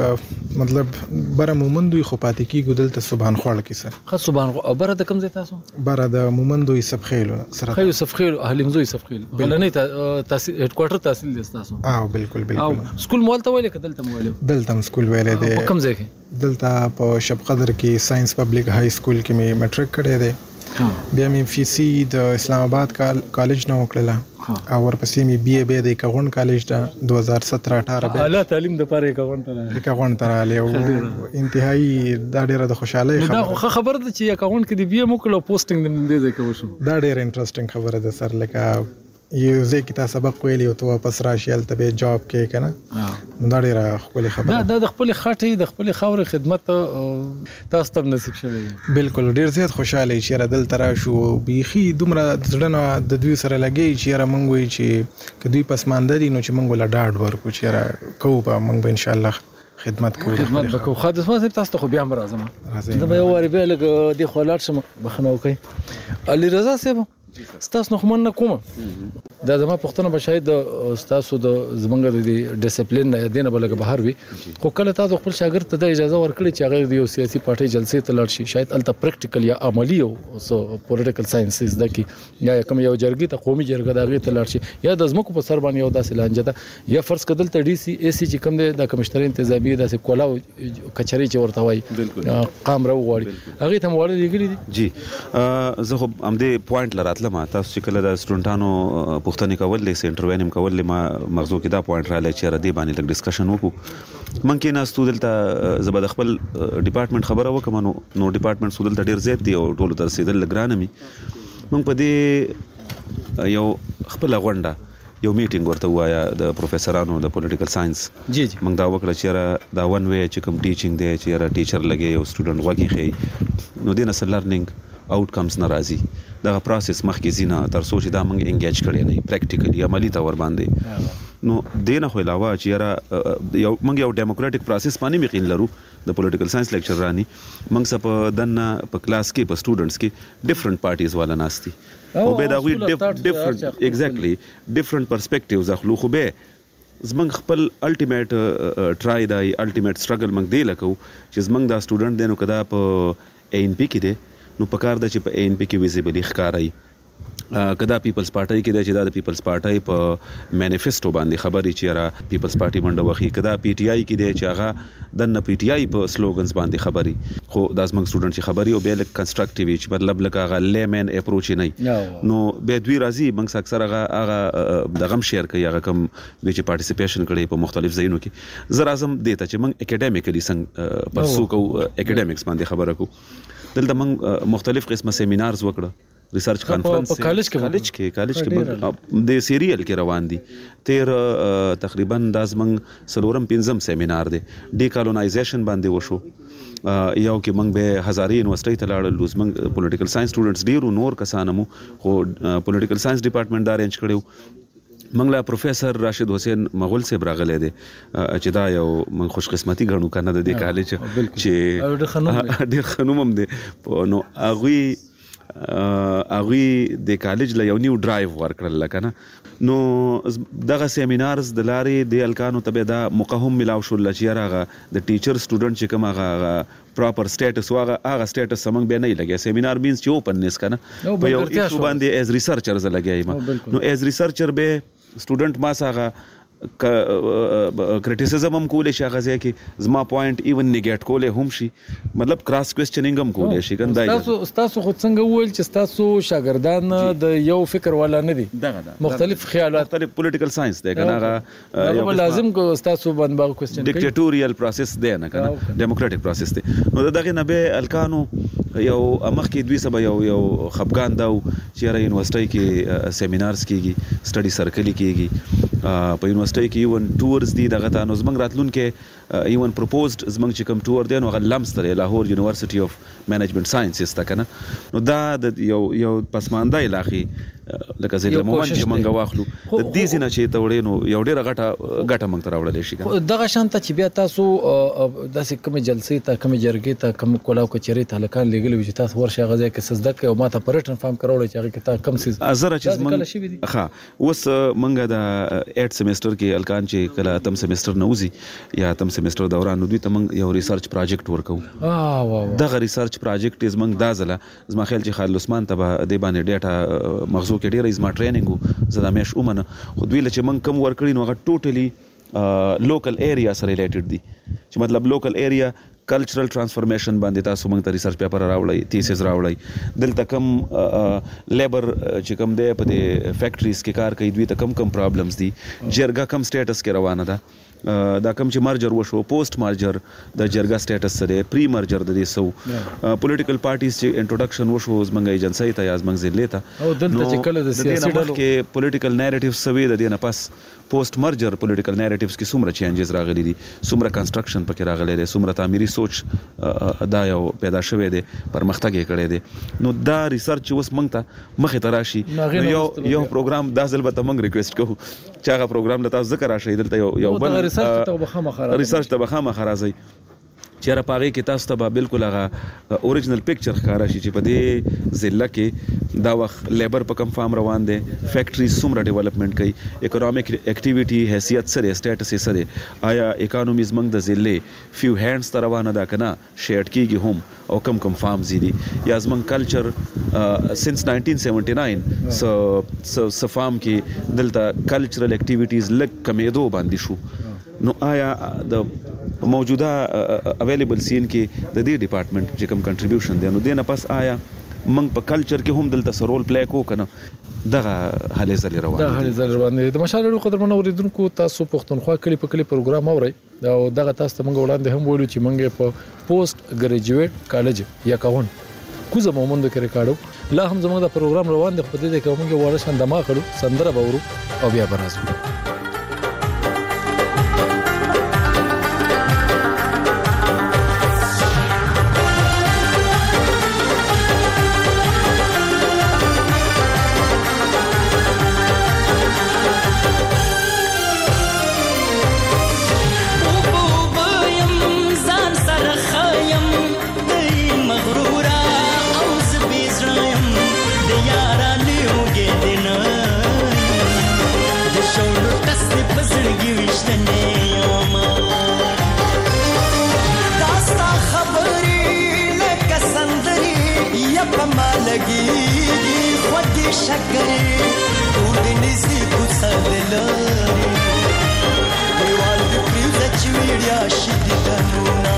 مطلب بره مومندوی خو پاتې کیږي دلته سبحان خوړ کیسه خو سبحان او بره د کوم ځای تاسو بره د مومندوی سبخیل سره خیل سبخیل اهلیمزوی سبخیل بلنې تاسو هډ کوارټر تحصیل دي تاسو اه بالکل بالکل او سکول مول ته ویل کدل ته مول دلته سکول ویلې دی په کوم ځای کې دلته په شب قدر کې ساينس پبلک های سکول کې می میټریک کړی دی بیا مې فی سی د اسلام آباد کالج نه وکړله او ورپسې مې بی ای بی د کغون کالج د دوه هزار سत्रह اठारह اعلی تعلیم د پاره کغون ته د کغون ته رااله او انتهایی دا ډیره د خوشاله خبره دا خبره ده چې کغون کې دی بی ام وکړو پوسټینګ د دې ځای کې وشو دا ډیره انټرېسټینګ خبره ده سر لکه یو ځکه چې تاسو سبق ویلی او ته واپس راشي ال ته جاب کې کنه دا ډیره خپل خبره دا د خپل خاطر د خپل خاور خدمت تاسو ته نصیب شوی بالکل ډیر زیات خوشاله چې را دل ترا شو بيخي دومره ځړنه د دوی سره لګي چې را مونږ وي چې کدوې پسماندري نو چې مونږ ولا ډاډ ورکو چې را کوو به مونږ به ان شاء الله خدمت کوو خدمت وکړو خو د تاسو تاسو خو بیا مرزم دا به یو وری به لګ دی خولات شم بخنو کوي علي رضا صاحب ستاسو نو من کومه دا زما پښتنه بشاید ستاسو د زمنګ د ډیسپلین نه دینه بلګ بهر وي خو کله تاسو خپل شاګرد ته د اجازه ورکړي چې هغه د یو سیاسي پارټي جلسې ته لاړ شي شاید الته پریکټیکل یا عملی او پولیټیکل ساينسز دکی یا کوم یو جرګي ته قومي جرګه دغه ته لاړ شي یا د زمکو په سر باندې یو داسې لانجه ده یا فرض کدل ته ډي سي اي سي چې کوم د کمشنر انتظامی داسې کولاو کچري چې ورته وای قام راو غواړي هغه ته وړل لګري دي جی زه خو ام دې پوینټ لراتله ما تاسو چې کله د سټوډنټانو پوښتنې کولې سه انټروینم کولې ما مغزو کې دا پوینټ را لې چې را دې باندې لږ ډسکشن وکړو من کې ناستو دلته زبد خپل ډپارټمنټ خبره وکم نو نو ډپارټمنټ سودل ته ډیر زیات دی او ټول تر رسیدل لګرانه می من په دې یو خپل غونډه یو میټینګ ورته وایا د پروفیسورانو د پولیټیکل ساينس جی جی موږ دا وکړه چې دا ون وی چې کوم ټیچینګ دی چې را ټیچر لګي او سټوډنټ وګي خي نو دینه سره لرنینګ آوټکمز ناراضي دا پروسس مخکې زینا تر سوچ دا موږ انګیج کړی نه پریکټیکلی عملی تور باندې نو دینه خو علاوه چې را یو موږ یو ډیموکراټک پروسس باندې مخین لرو د پولیټیکل ساينس لیکچر رانی موږ سپ دنه په کلاس کې په سټوډنټس کې ډیفرنٹ پارټیز والا ناشتي او به دا وی ډیفرنٹ ایگزیکټلی ډیفرنٹ پرسپیکټیوز اخلو خو به زمنګ خپل الټیمیټ ټرای دای الټیمیټ سټرګل موږ دی لکو چې زمنګ دا سټوډنټ دینو کدا په ای ان پی کې دی نو پکار د چې په ای ان پی کې ویزیبلی ښکارای کدا پیپلز پارټي کې د چې د پیپلز پارټي په مانیفیسټو باندې خبري چې را پیپلز پارټي منډه وخی کدا پی ټی آی کې د چې هغه د نه پی ټی آی په سلوګنز باندې خبري خو د زمنګ سټوډنټ چې خبري او بیل کنستراکټیو چې مطلب لکه هغه لیمن اپروچ نه نو به دوی راځي موږ اکثر هغه هغه د غم شیر کوي هغه کم د چې پارټیسیپیشن کړي په مختلف ځایونو کې زر اعظم دیته چې موږ اکیډمیکلی څنګه پرسو کو اکیډمیکس باندې خبره کو دلته موږ مختلف قسمه سیمینارز وکړه ریسرچ کانفرنس په کالج کې کالج کې کالج کې د سیریل کې روان دي تیر تقریبا د زمنګ سلورم پنځم سیمینار دی ډیکالونایزیشن باندې وشو یو کې موږ به هزاري یونیورسيټي ته لاړل لوز موږ پولیټیکل ساينس سټوډنټس ډیرو نور کسانمو خو پولیټیکل ساينس ډپارټمنټ دا ارینج کړو موږ لا پروفیسور راشد حسین مغول صاحب راغلی دی چې دا یو موږ خوش قسمتي غنو کنه د دې کالج چې ډیر خنومم دی نو اغوی اغوی د کالج له یو نیو ډرایو ورکړل لکه نه نو دغه سیمینارز د لارې د الکانو تبه دا مقهم ملاو شو لچې راغه د ټیچر سټوډنټ چې کوم هغه پراپر سټیټس واغه هغه سټیټس سمنګ به نه لګي سیمینار مینز چې اوپن نس کنه په یو ایشو باندې ایز ریسرچر ز لګي نو ایز ریسرچر به سټوډنټ ما ساغه کرټیسزم هم کولې شي غزه کې زما پوینټ ایون نیګیټ کولې هم شي مطلب کراس کوېسچنینګ هم کولې شي کنده تاسو تاسو خو څنګه وویل چې تاسو شاګردان د یو فکر ولا نه دي مختلف خیالات مختلف پولیټیکل ساينس دی کنه هغه لازم کو تاسو باندې باغ کوېسچن ډیکټیټوریال پروسس دی نه کنه ډیموکراټک پروسس دی نو دغه نه به الکانو یو امخ کې دوی سبا یو یو خفغان دا چې را یونیورسيټي کې سیمینارز کیږي سټډي سرکل کیږي په یونیورسيټي کې ایون ټورز دي دغه تاسو زمنګ راتلون کې ایون پروپوزډ زمنګ چې کوم ټور دی نو غل لمستر لاهور یونیورسيټي اف مینجمنت ساينسز تا کنه نو دا د یو یو پسمانده علاقې لکه زه د مومن چې منګه واخلو د دې زینه چې ته وړې نو یو ډېر غټه غټه منګ تر وړلې شي کنه دغه شانته چې بیا تاسو داسې کوم جلسې ته کوم جرګې ته کوم کولاو کچري ته لکان لګل وي چې تاسو ورشه غځي کې سزده کوي او ماته پرټن فارم کراوړي چې هغه کې تا کم سیز ازره چې منګ ها اوس منګه د اټ سیمستر کې الکان چې کله تم سیمستر نوزي یا تم سیمستر دوران دوی ته منګ یو ریسرچ پروجیکټ ورکو اه واه دغه ریسرچ پروجیکټ از منګ دازله زما خیال چې خالد عثمان ته د باندې ډیټا مغزو کې ډیر از ما ټریننګ زدا مېش اومنه خو دوی لچ منګ کم ورکړي نو هغه ټوټلی لوکل ایریا سره ریلیټډ دي چې مطلب لوکل ایریا کلچرل ترانسفورمیشن باندې تاسو موږ ته ریسرچ پیپر راوړی تھیسس راوړی دلته کم لیبر چې کم دی په دې فیکټریز کې کار کوي دوی ته کم کم پرابلمز دي جرګه کم سټیټس کې روانه ده دا کم چې مرجر وشو پوسټ مرجر د جرګه سټیټس سره پری مرجر د دې سو پولیټیکل پارټیز چې انټروډکشن وشو زمنګ ایجنسی ته یا زمنګ ضلع ته او دلته چې کله د سیاسي ډلو کې پولیټیکل نریټیو سوي د دې نه پس پوسټ مرجر پولیټیکل نریټیوز کې څومره چینجز راغلي دي څومره کنسټرکشن پکې راغلي دي څومره تعمیري سوچ دا یو پیدا شوی دی پرمختګ یې کړی دی نو دا ریسرچ اوس موږ ته مخې ته راشي یو یو پروګرام دا ځل به ته موږ ریکوست کوو چې هغه پروګرام له تاسو ذکر راشي دلته یو یو بل ریسرچ ته بخامه خراب ریسرچ ته بخامه خرازي چیرې پاره کې تاسو ته بالکل هغه اوریجنل پکچر ښکارا شي چې په دې ضلع کې دا وخت لیبر په کم فارم روان دي فیکټریز څومره ډیولپمنٹ کوي اکونومیک اکټیویټي حیثیت سره سټیټس سره آیا اکانومیز موږ د ضلع فیو هینډز ته روانه ده کنه شیډ کیږي هم او کم کم فارم زیدي یا زمون کلچر سنس نائنٹین سیونٹی نائن سو سو فارم کې دلته کلچرل اکټیویټیز لک کمیدو باندې شو نو آیا د موجوده اویلیبل سین کې د دې ډپارټمنټ چې کوم کنټریبیوشن دی نو دینه پس آیا موږ په کلچر کې هم دلته سرول پلی کو کنه دغه حالې زلي روان دي دغه حالې زلي روان دي د مشالو قدرمن اوریدونکو تاسو پښتونخوا کلی په کلی پروګرام اورئ او دغه تاسو ته موږ وړاندې هم ویلو چې موږ په پوسټ ګریجویټ کالج یا کاون کوزه مومند کې ریکارډو لا هم زموږ د پروګرام روان دي په دې کې موږ ورشن دما کړو سندره باورو او بیا برازو زړګي وشتنې یما داستا خبرې لکه سندرې یا په ما لګېږي خوږې شکرې ټول دې نږدې کوڅه د لارې دیوال دې پرېږده چې ویړیا شي د تنونه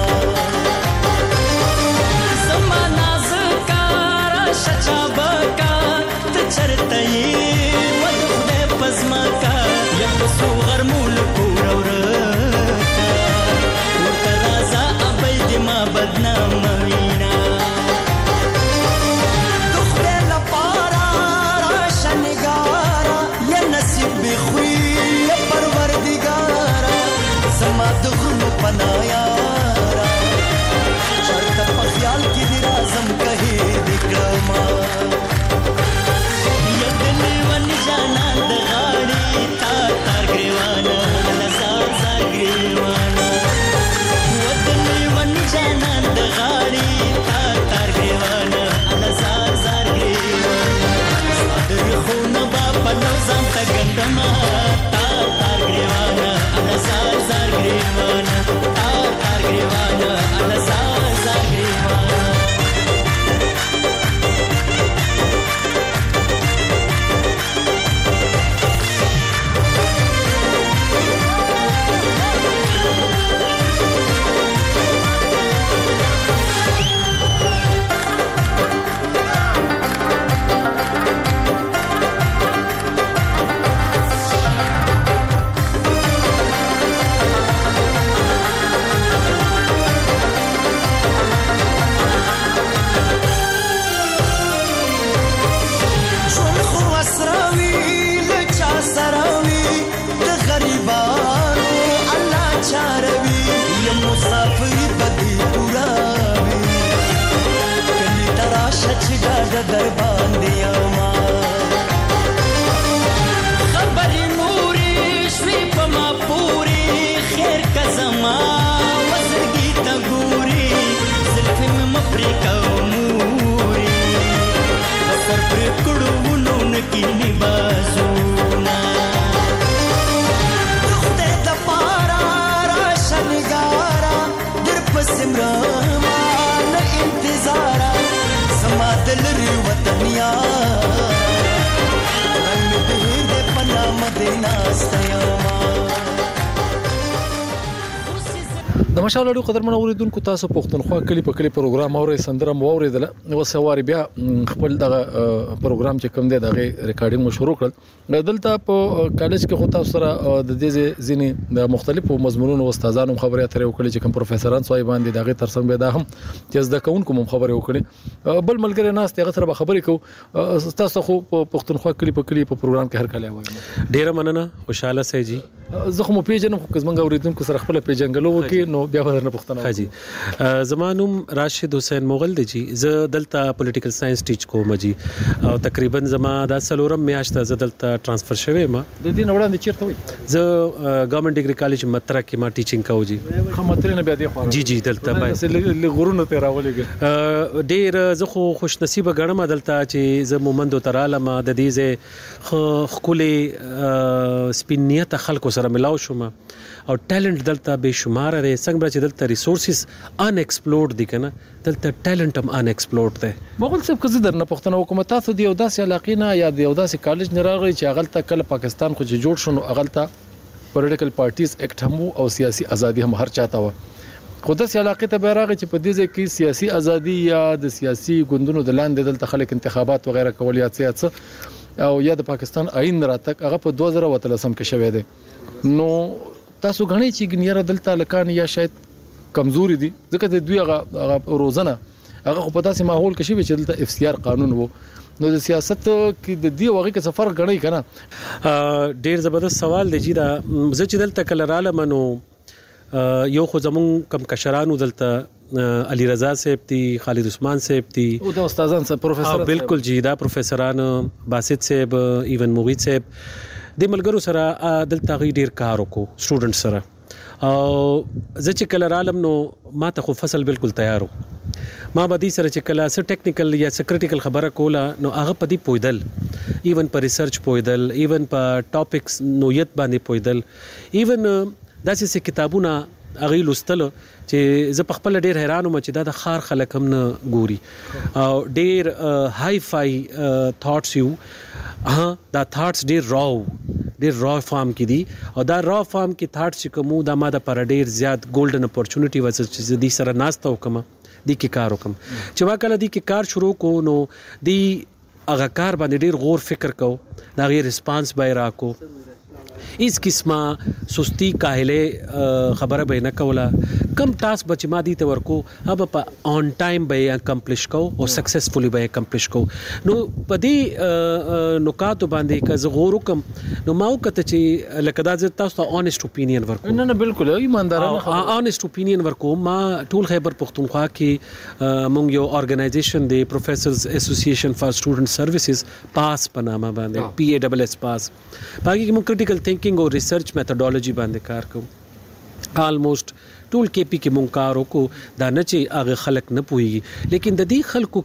زما نازکه راشه چابکه ته چېرته یې و د خدای په ځمکه یم په څو غرمو له کوره ورکه ورته راځه ابۍ دې ما بدناموینه د خدای لپاره راشه نګاره یا نصیب مې خوري یا پروردګاره زما د غرونو پناه یاره چېرته په خیال کې دې راځم که هېر دې کړمه یا د لیون جانان د غاړې تا تار ګریوانه لزار زار ګریوانه و د لیون جانان د غاړې تا تار ګریوانه لزار زار ګریوانه ستا د ریښونه به پلو ځان ته ګنډمه تار تار ګریوانه لزار زار ګریوانه تار تار ګریوانه لزار زار ګریوانه در باندې یما خبرې نورې شوې په ما پورې خیر که زما وزرګي ته ګوري زلفې مې مه پرېږده مورې په سر پرې کړو ونو نه کیني بازونه د خدای دپاره راشه نګاره در پسې مرمه نه انتظاره زما د لرې وطن یاره رنګ مې د هیر دی په نامه دی ناسته یمه د مشال اړیو قدرمن اوریدونکو تاسو پښتونخوا کلی په کلی پروګرام اوري سندره مو اوریدله نو سواری بیا خپل دغه پروګرام چې کوم دی دغه ریکارډینګ مو شروع کړ دلته په کالج کې خو تاسو سره د دې ځینې د مختلفو مضمونونو استادانو خبرې اترې وکړي چې کوم پروفیسوران سوای باندې دغه ترڅنګ به دا هم چې زده کوونکو مو خبرې وکړي بل ملګری ناس ته غتر به خبرې کو تاسو خو پښتونخوا کلی په کلی په پروګرام کې هر کله وایي ډیره مننه خوشاله سي جی زه خو مو پیژنم خو زمونږ اوریدونکو سره خپل پیژنګلو وکي نو بیا ورنه پښتنه حاجی زمانوم راشد حسین مغل دی جی زه دلته پولیټیکل ساينس ټیچ کوم جی او تقریبا زما د سلورم میاشت زه دلته ترانسفر شوم ما د دې وړاندې چیرته وي زه ګورنمنت ډیګري کالج مترا کې ما ټیچینګ کوم جی خمتري نه بیا دی خو جی جی دلته به لغورونو ته راولېږي ډیر زه خو خوش نصیب غړم دلته چې زه مومندو تراله ما د دې زه خولي سپینیت خلکو سره ملاو شوم او ټالنت دلته به شمار لري څنګه چې دلته ریسورسز ان ایکسپلورډ دي کنه دلته ټالنت هم ان ایکسپلورډ ده مغول صاحب کزه درنه پښتنه حکومت تاسو دی یو داسې علاقې نه یا دی یو داسې کالج نه راغی چې اغلته کله پاکستان خو چې جوړ شونه اغلته پولیټیکل پارټیز اکټ هم او سیاسي ازادي هم هر چاته و خو داسې علاقې ته به راغی چې په دې ځای کې سیاسي ازادي یا د سیاسي ګوندونو د لاندې دلته خلک انتخابات وغیرہ کول یا څه او یا د پاکستان آئین راتک هغه په دوه زره وتلسم کې شوی دی نو تاسو غنی چې ګنیره دلته لکان یا شاید کمزوري دي ځکه د دوی هغه روزنه هغه په داسې ماحول کې شوی چې دلته اف سی آر قانون وو نو د سیاست کې د دې وغه کې سفر غړی کنه ډیر زبردست سوال دی چې دا زه چې دلته کله رااله منو یو خو زمون کم کشرانو دلته علي رضا صاحب تي خالد عثمان صاحب تي او د استادان سره پروفیسور بالکل جی دا پروفیسوران باسط صاحب ایون موغید صاحب د ملګرو سره دلته غي ډیر کار وکړو سټوډنټ سره او زه چې کله رالم نو ما ته خو فصل بالکل تیارو ما به دې سره چې کله څه ټیکنیکل یا څه کریټیکل خبره کوله نو هغه په دې پویدل ایون په ریسرچ پویدل ایون په ټاپکس نویت باندې پویدل ایون داسې کتابونه هغه لوستل چې زه په خپل ډیر حیران وم چې دا د خار خلک هم نه ګوري او ډیر های فای ثاټس یو ها دا ثاټس ډیر راو ډیر را فارم کې دي او دا را فارم کې ثاټس چې کوم دا ما د پر ډیر زیات ګولډن اپورچونټی وځي چې دې سره ناسته وکم دې کې کار وکم چې ما کله دې کې کار شروع کو نو دې هغه کار باندې ډیر غور فکر کو دا غیر ریسپانس به راکو اس قسمه سستی کاهله خبره به نه کوله کم ټاسک بچ ما دي ته ورکو اب په اون ټایم به اکمپلیش کو او سکسسفلی به اکمپلیش کو نو په دې نکات باندې که زه غور وکم نو ما وکړه چې لکه دا زه تاسو ته اونست اپینین ورکو نه نه بالکل ایماندارانه اونست اپینین ورکو ما ټول خیبر پختونخوا کې مونږ یو ارګنایزیشن دی پروفیسرز اسوسییشن فار سټوډنټ سرویسز پاس په نامه باندې پی ای ډبل ایس پاس باقي کوم کریټیکل تھنکینګ او ریسرچ میتھډالوجي باندې کار کوم آلموست ټول کې پی کې مونږ کار وکړو دا نه چې هغه خلک نه پوهیږي لیکن د دې خلکو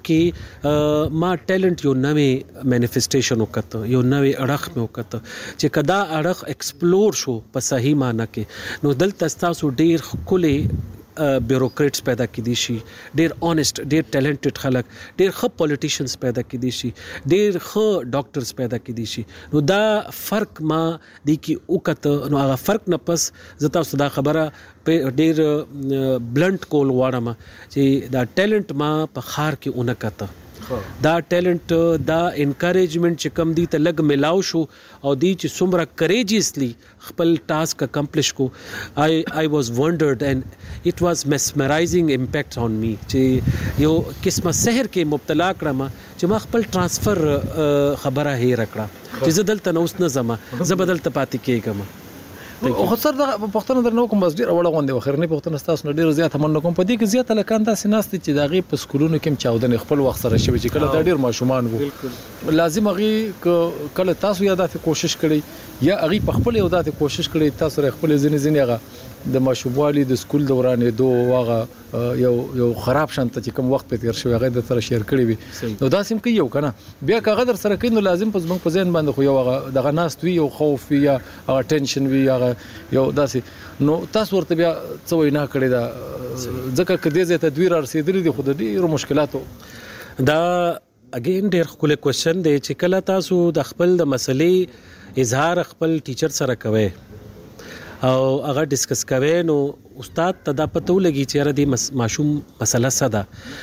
کې ما ټیلنٹ یو نوې مینیفیسټیشن وکړ یو نوې اړخ مې وکړ چې کدا اړخ ایکسپلور شو په صحیح معنی کې نو دلته تاسو ډیر خلک بیوروکریټس پیدا کړي شي ډیر اونست ډیر ټیلنټډ خلک ډیر ښه پولیټیشنز پیدا کړي شي ډیر ښه ډاکټرز پیدا کړي شي نو دا فرق ما دی کې وکړه نو هغه فرق نه پس زه تاسو دا خبره په ډیر بلنټ کول غواړم چې دا ټیلنٹ ما په خار کې اونکته دا ټیلنٹ دا انکریجمنٹ چې کم دی ته لګ ملاو شو او دی چې څومره کریجیسلی خپل ټاسک اکمپلیش کو آی آی واز ونډرډ اینڈ اٹ واز میسمرایزینګ امپیکټ آن می چې یو قسمه سحر کې مبتلا کړم چې ما خپل ټرانسفر خبره هیر کړه چې زه دلته نو اوس نه زما زه بدلته پاتې کېږم خو سر دا پښتنه درنو کوم بس ډیر وړه غونډه وخرنی پښتنه تاسو نه ډیر زیات من کوم په دې کې زیات لکان تاسو ناست چې دا غي په سکولونو کې چاودن خپل وخت سره شوی چې کله دا ډیر ماشومان وو لازم غي کله تاسو یادافه کوشش کړئ یا غي په خپل یادافه کوشش کړئ تاسو خپل ځنې ځنې هغه د ماشوموالي د سکول دوران دو واغه یو یو خراب شانت چې کوم وخت په تیر شوی هغه د سره شیر کړی وي نو دا سم کې یو کنه بیا کاغه در سره کینو لازم په زمنګ په ذهن باندې خو یو دغه ناست وی یو خوف یا هغه ټینشن وی هغه یو داسې نو تاسو ورته بیا څه وینا کړی دا ځکه کدی زه تدویر رسیدلی دي خو د ډیرو مشکلاتو دا اگین ډیر خپل کوېسچن دی چې کله تاسو د خپل د مسلې اظهار خپل ټیچر سره کوي او هغه ډیسکس کوي نو استاد ته دا پته ولګي چې را دي ماشوم مسله صدا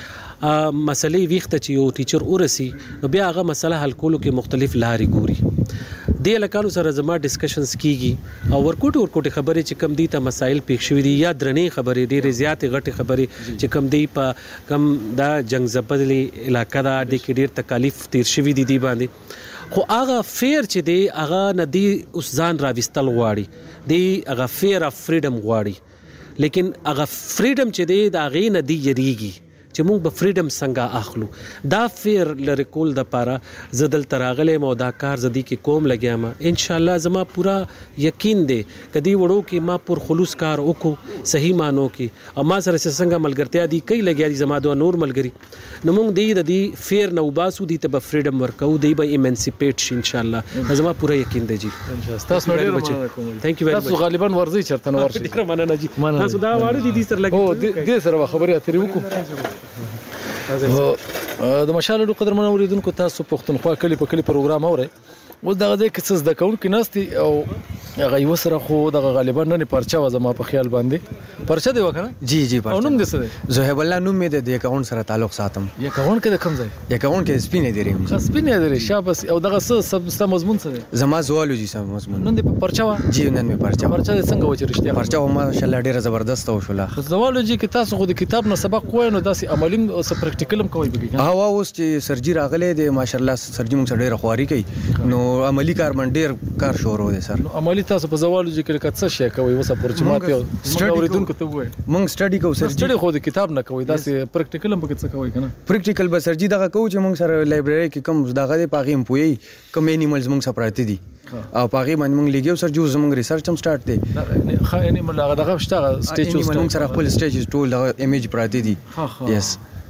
مسلې ویخته چې یو ټیچر ورسي نو بیا هغه مسله حل کولو کې مختلف لارې ګوري د لکانو سره زما ډیسکشنز کیږي او ورکوټ ورکوټ خبرې چې کم دي ته مسایل پیښ شوي دي یا درنې خبرې ډېرې زیاتې غټې خبرې چې کم دي په کم دا جنگ زبدلي علاقہ دا د کې ډېر تکالیف تیر شوي دي دی باندې خو هغه فیر چې دی هغه ندی اوس ځان راوستل غواړي دی هغه فیر اف فریډم غواړي لیکن هغه فریډم چې دی دا غي ندی یریږي چې موږ به فریډم څنګه اخلو دا فیر لری کول د پاره زدل تراغله مو دا کار زدي کې کوم لګیام ان شاء الله زما پورا یقین دی کدی وړو کې ما پر خلوص کار وکړو صحیح مانو کې او ما سره څنګه ملګرتیا دي کوي لګیا دي زما دوه نور ملګری نو موږ دی د دې فیر نو باسو دي ته فریډم ورکو دی به ایمنسیپیټ شي ان شاء الله زما پورا یقین دی جی تاسو ډیر مننه ثانک یو تاسو غالبا ورزي چرته نو ورشي ډیر مننه جی تاسو دا واړو دي سره لګي او دې سره خبرې اترې وکړو د مشالو قدر من اوریدونکو تاسو پښتونخوا کلی په کلی پروګرام اورئ اوس دغه د کیسز د کون کې ناستي او هغه یو سره خو دغه غالبا نه پرچا و زما په خیال باندې پرچا دی وکنه جی جی پرچا نوم دې څه دی زهیب الله نوم مې د اکاونټ سره تعلق ساتم اکاونټ کې د کوم ځای اکاونټ کې سپینې دی ریم سپینې دی شابس او دغه څه سب مضمون څه دی زما زوالوجي سم مضمون نن دې پرچا و جی نن مې پرچا پرچا څنګه و چې رښتیا پرچا و ماشاءالله ډیره زبردست و شوله زوالوجي کې تاسو خو د کتاب نه سبق وای نو داسې عملی او پریکټیکل هم کوي بګی ها اوس چې سرجی راغله د ماشاءالله سرجی موږ ډیره خواري کوي نو عملی کار ډیر کار شروع دي سر نو عملی تاسو په زوالوجي کې څه شي کوي وسه پرچمات یو اوریدونکو ته وای مونږ سټډي کوو سر سټډي خو د کتاب نه کوي دا سه پریکټیکل هم پکې څه کوي کنه پریکټیکل به سرجی دغه کوو چې مونږ سره لایبرری کې کوم دغه دی پاغیم پوي کوم انیملز مونږ سره پراته دي او پاغي باندې مونږ لګیو سر جو زمونږ ریسرچ هم سٹارټ دی خا انیمل هغه دغه شته سټیچز مونږ سره خپل سټیچز ټول دغه ایمیج پراته دي یس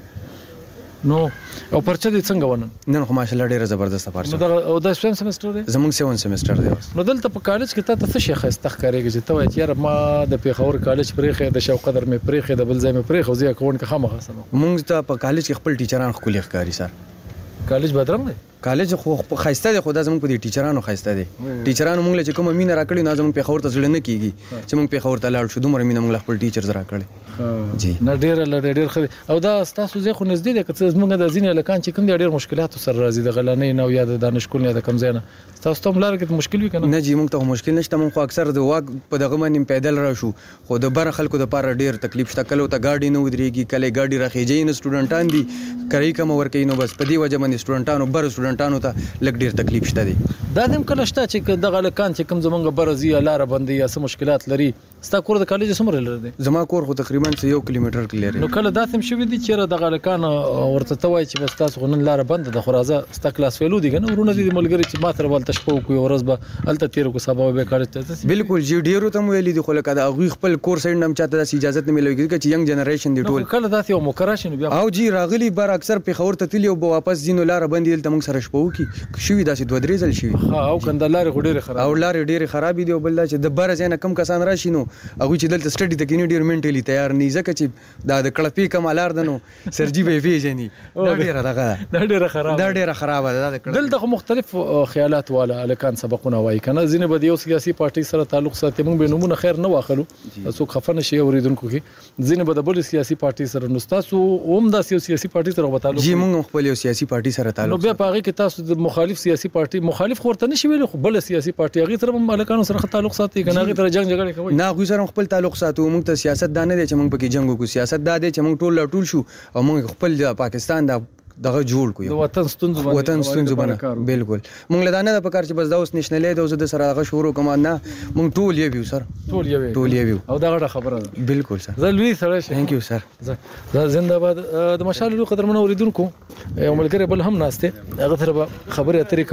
نو او پرچه دې څنګه ونن نن خو ماشاءالله ډیره زبردست پرچه نو دا او دا سوم سمستر دی زمونږ سیون سمستر دی نو دلته په کالج کې تا ته څه شي خسته ښکارېږي چې ته وایې یاره ما د پیښور کالج پرېښی د شوق قدر مې پرېښی د بل ځای مې پرېښی زه اکاونټ کې خامخا سم مونږ ته په کالج کې خپل ټیچران ښکلي ښکاري سر کالج بدرنګ دی کالج خو خاصته دی خو دا زموږ په دې ټیچرانو خاصته دی ټیچرانو موږ له چې کومه مینه راکړي نو زموږ پیښور ته ځل نه کیږي چې موږ پیښور ته لاړ شو دومره مینه موږ خپل ټیچرز راکړي جی نه ډیر له ډیر خو او دا تاسو زه خو نږدې ده که زموږ د ځینې لکان چې کوم ډیر مشکلات سره راځي د غلانې نو یا د دانشکول نه د کم ځای نه تاسو ته ملار کې مشکل وي کنه نه جی موږ ته مشکل نشته موږ خو اکثر د واک په دغه باندې پیدل راشو خو د بر خلکو د پاره ډیر تکلیف شته کله ته گاډي نه ودرېږي کله گاډي راخېږي نه سټوډنټان دي کوي کوم ور کوي نو بس په دې وجه باندې سټوډنټانو بر سټوډنټانو ته لګ ډیر تکلیف شته دي دا هم کله شته چې دغه لکان چې کوم زمونږ برزي لار باندې یا څه مشکلات لري ستا کور د کالج څومره لري دی زما کور خو تقریبا یو کیلومتر کې لري نو کله دا هم شوی دي چې دغه لکان ورته توای چې بس تاسو غنن لار بند د خرازه ستا کلاس فیلو دي کنه ورونه دي ملګری چې ماتره ول تشپو کوي ورځ به الته تیر کو سبا به کالج ته بالکل جی ډیرو ته ویلي دي خو لکه دا غوي خپل کورس نم چاته د اجازه نه ملوي چې ینګ جنریشن دی ټول کله داسې یو مکراشن بیا او جی راغلی بار اکثر په خور ته تلی او واپس دینو لار باندې تل موږ سره شپو کی شوی داسې دوه درې ځل شوی ها او کنده لار ډیره خراب او لار ډیره خراب دي او بل چې د بار ځای نه کم کسان راشي نو هغه چې دلته سټډي ته کینی ډیر منټلی تیار نه ځکه چې دا د کړپی کمالار دنو سرجی به پیژني دا ډیره دغه دا ډیره خراب دا ډیره خراب ده دلته خو مختلف خیالات والا الکان سبقونه وای کنه ځینې به یو سیاسي پارټي سره تعلق ساتي موږ به نمونه خیر نه واخلو څوک خفنه شي اوریدونکو کې ځینې به د بل سیاسي پارټي سره نو تاسو هم د سیاسي پارټي سره تعلق جی موږ خپل یو سیاسي پارټي سره تعلق نو بیا په هغه کې تاسو د مخالف سیاسي پارټي مخالف خورته نشي ویل خو بل سیاسي پارټي هغه سره مالکانو سره تعلق ساتي کنه هغه سره جنگ جګړه کوي نه غوي سره خپل تعلق ساتو موږ ته سیاست دانه دي چې موږ پکې جنگ وکړو سیاست دا دي چې موږ ټول ټول شو او موږ خپل پاکستان دا دغه جوړ کوی د وطن ستونزو باندې وطن ستونزو باندې بالکل مونږ له دانه د پکار چې بس دا اوس نشنلې د اوس د سره هغه شروع کوم نه مونږ ټول یو سر ټول یو ټول یو او دا غټه خبره ده بالکل سر زه لوی سره ثانک یو سر زه زنده باد د مشال لو قدر من اوریدونکو یو ملګری بل هم ناشته هغه سره خبره اترې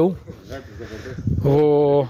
کوم او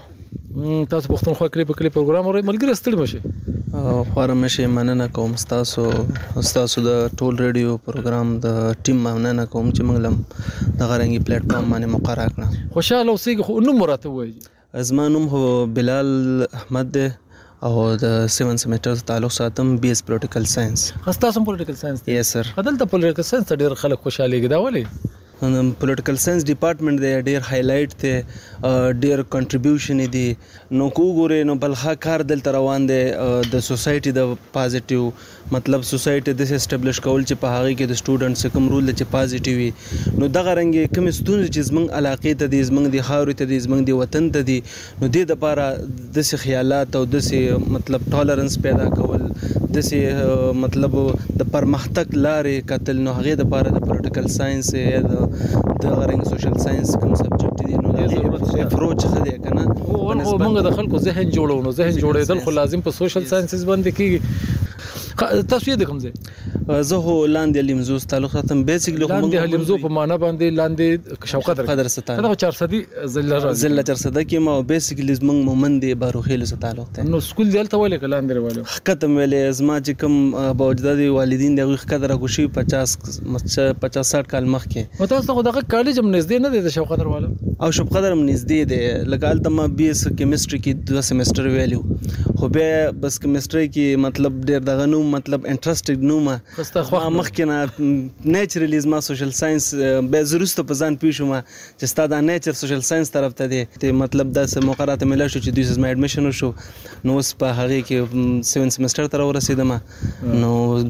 تاسو پښتونخوا کلی په کلی پروګرام اورئ ملګری ستړي مشه خواره مشه مننه کوم تاسو تاسو د ټول ریډیو پروګرام د ټیم مننه کوم چې موږ لم د غرنګي پلیټ فارم باندې مقرره کړه خوشاله اوسئ خو نو مراتب وایي زما نوم هو بلال احمد دی او د سیون سیمیسټر تعلق ساتم بی اس پولیټیکل ساينس تاسو پولیټیکل ساينس یس سر عدالت پولیټیکل ساينس ډېر خلک خوشاله کېدا ولې پولیټیکل ساينس ډپارټمنټ دی ډیر هایلایټ دی ډیر کنټریبیوشن دی نو کو ګوره نو بلخا کار دلته روان دی د سوسایټي د پازیټیو مطلب سوسایټي د اسټابلیش کول چې په هغه کې د سټوډنټس کوم رول چې پازیټیو وي نو دغه رنګ کوم ستونزې چې زمنګ علاقې ته د زمنګ د خاورې ته د زمنګ د وطن ته دي نو د لپاره د څه خیالات او د څه مطلب ټالرنس پیدا کول د څه مطلب د پرمختګ لارې کتل نو هغه د لپاره د پولیټیکل ساينس د د غرنګ سوشل ساينس کوم سبجیکټ دي نو د اپروچ خدي کنه او موږ د خلکو ذهن جوړو نو ذهن جوړېدل خو لازم په سوشل ساينسز باندې کیږي تاسو یې د کوم ځای زه هو لاندې لیمزو تعلق ساتم بیسیکلی خو موږ لیمزو په معنا باندې لاندې شوکت قدر ستاره دا چهار صدی زله راځي زله چهار صدی کې ما بیسیکلی موږ مومند باروخیل سره تعلق ته نو سکول دلته ولې کلاندې والو ختم ویلې زما چې کوم باوجداد والدین دغه قدر غوشي پچاس پچاس ساठ کال مخکې او تاسو دغه کالج هم نږدې نه دی د شوقدر والو او شوقدر هم نږدې دی لکه تم بي اس کیمستري کې دوه سیمستر ویلو خو به بس کیمستري کې مطلب ډیر دغه نو مطلب انټرېسټډ نو ما مخکې نه نیچرلی زما سوشل ساينس به زروست په ځان پیښوم چې ستاسو د نیچر سوشل ساينس طرف ته دی مطلب د مقررات مل شو چې دوی زما اډمیشن وشو نو اوس په هغه کې سیون سیمستر تر ورسېدم نو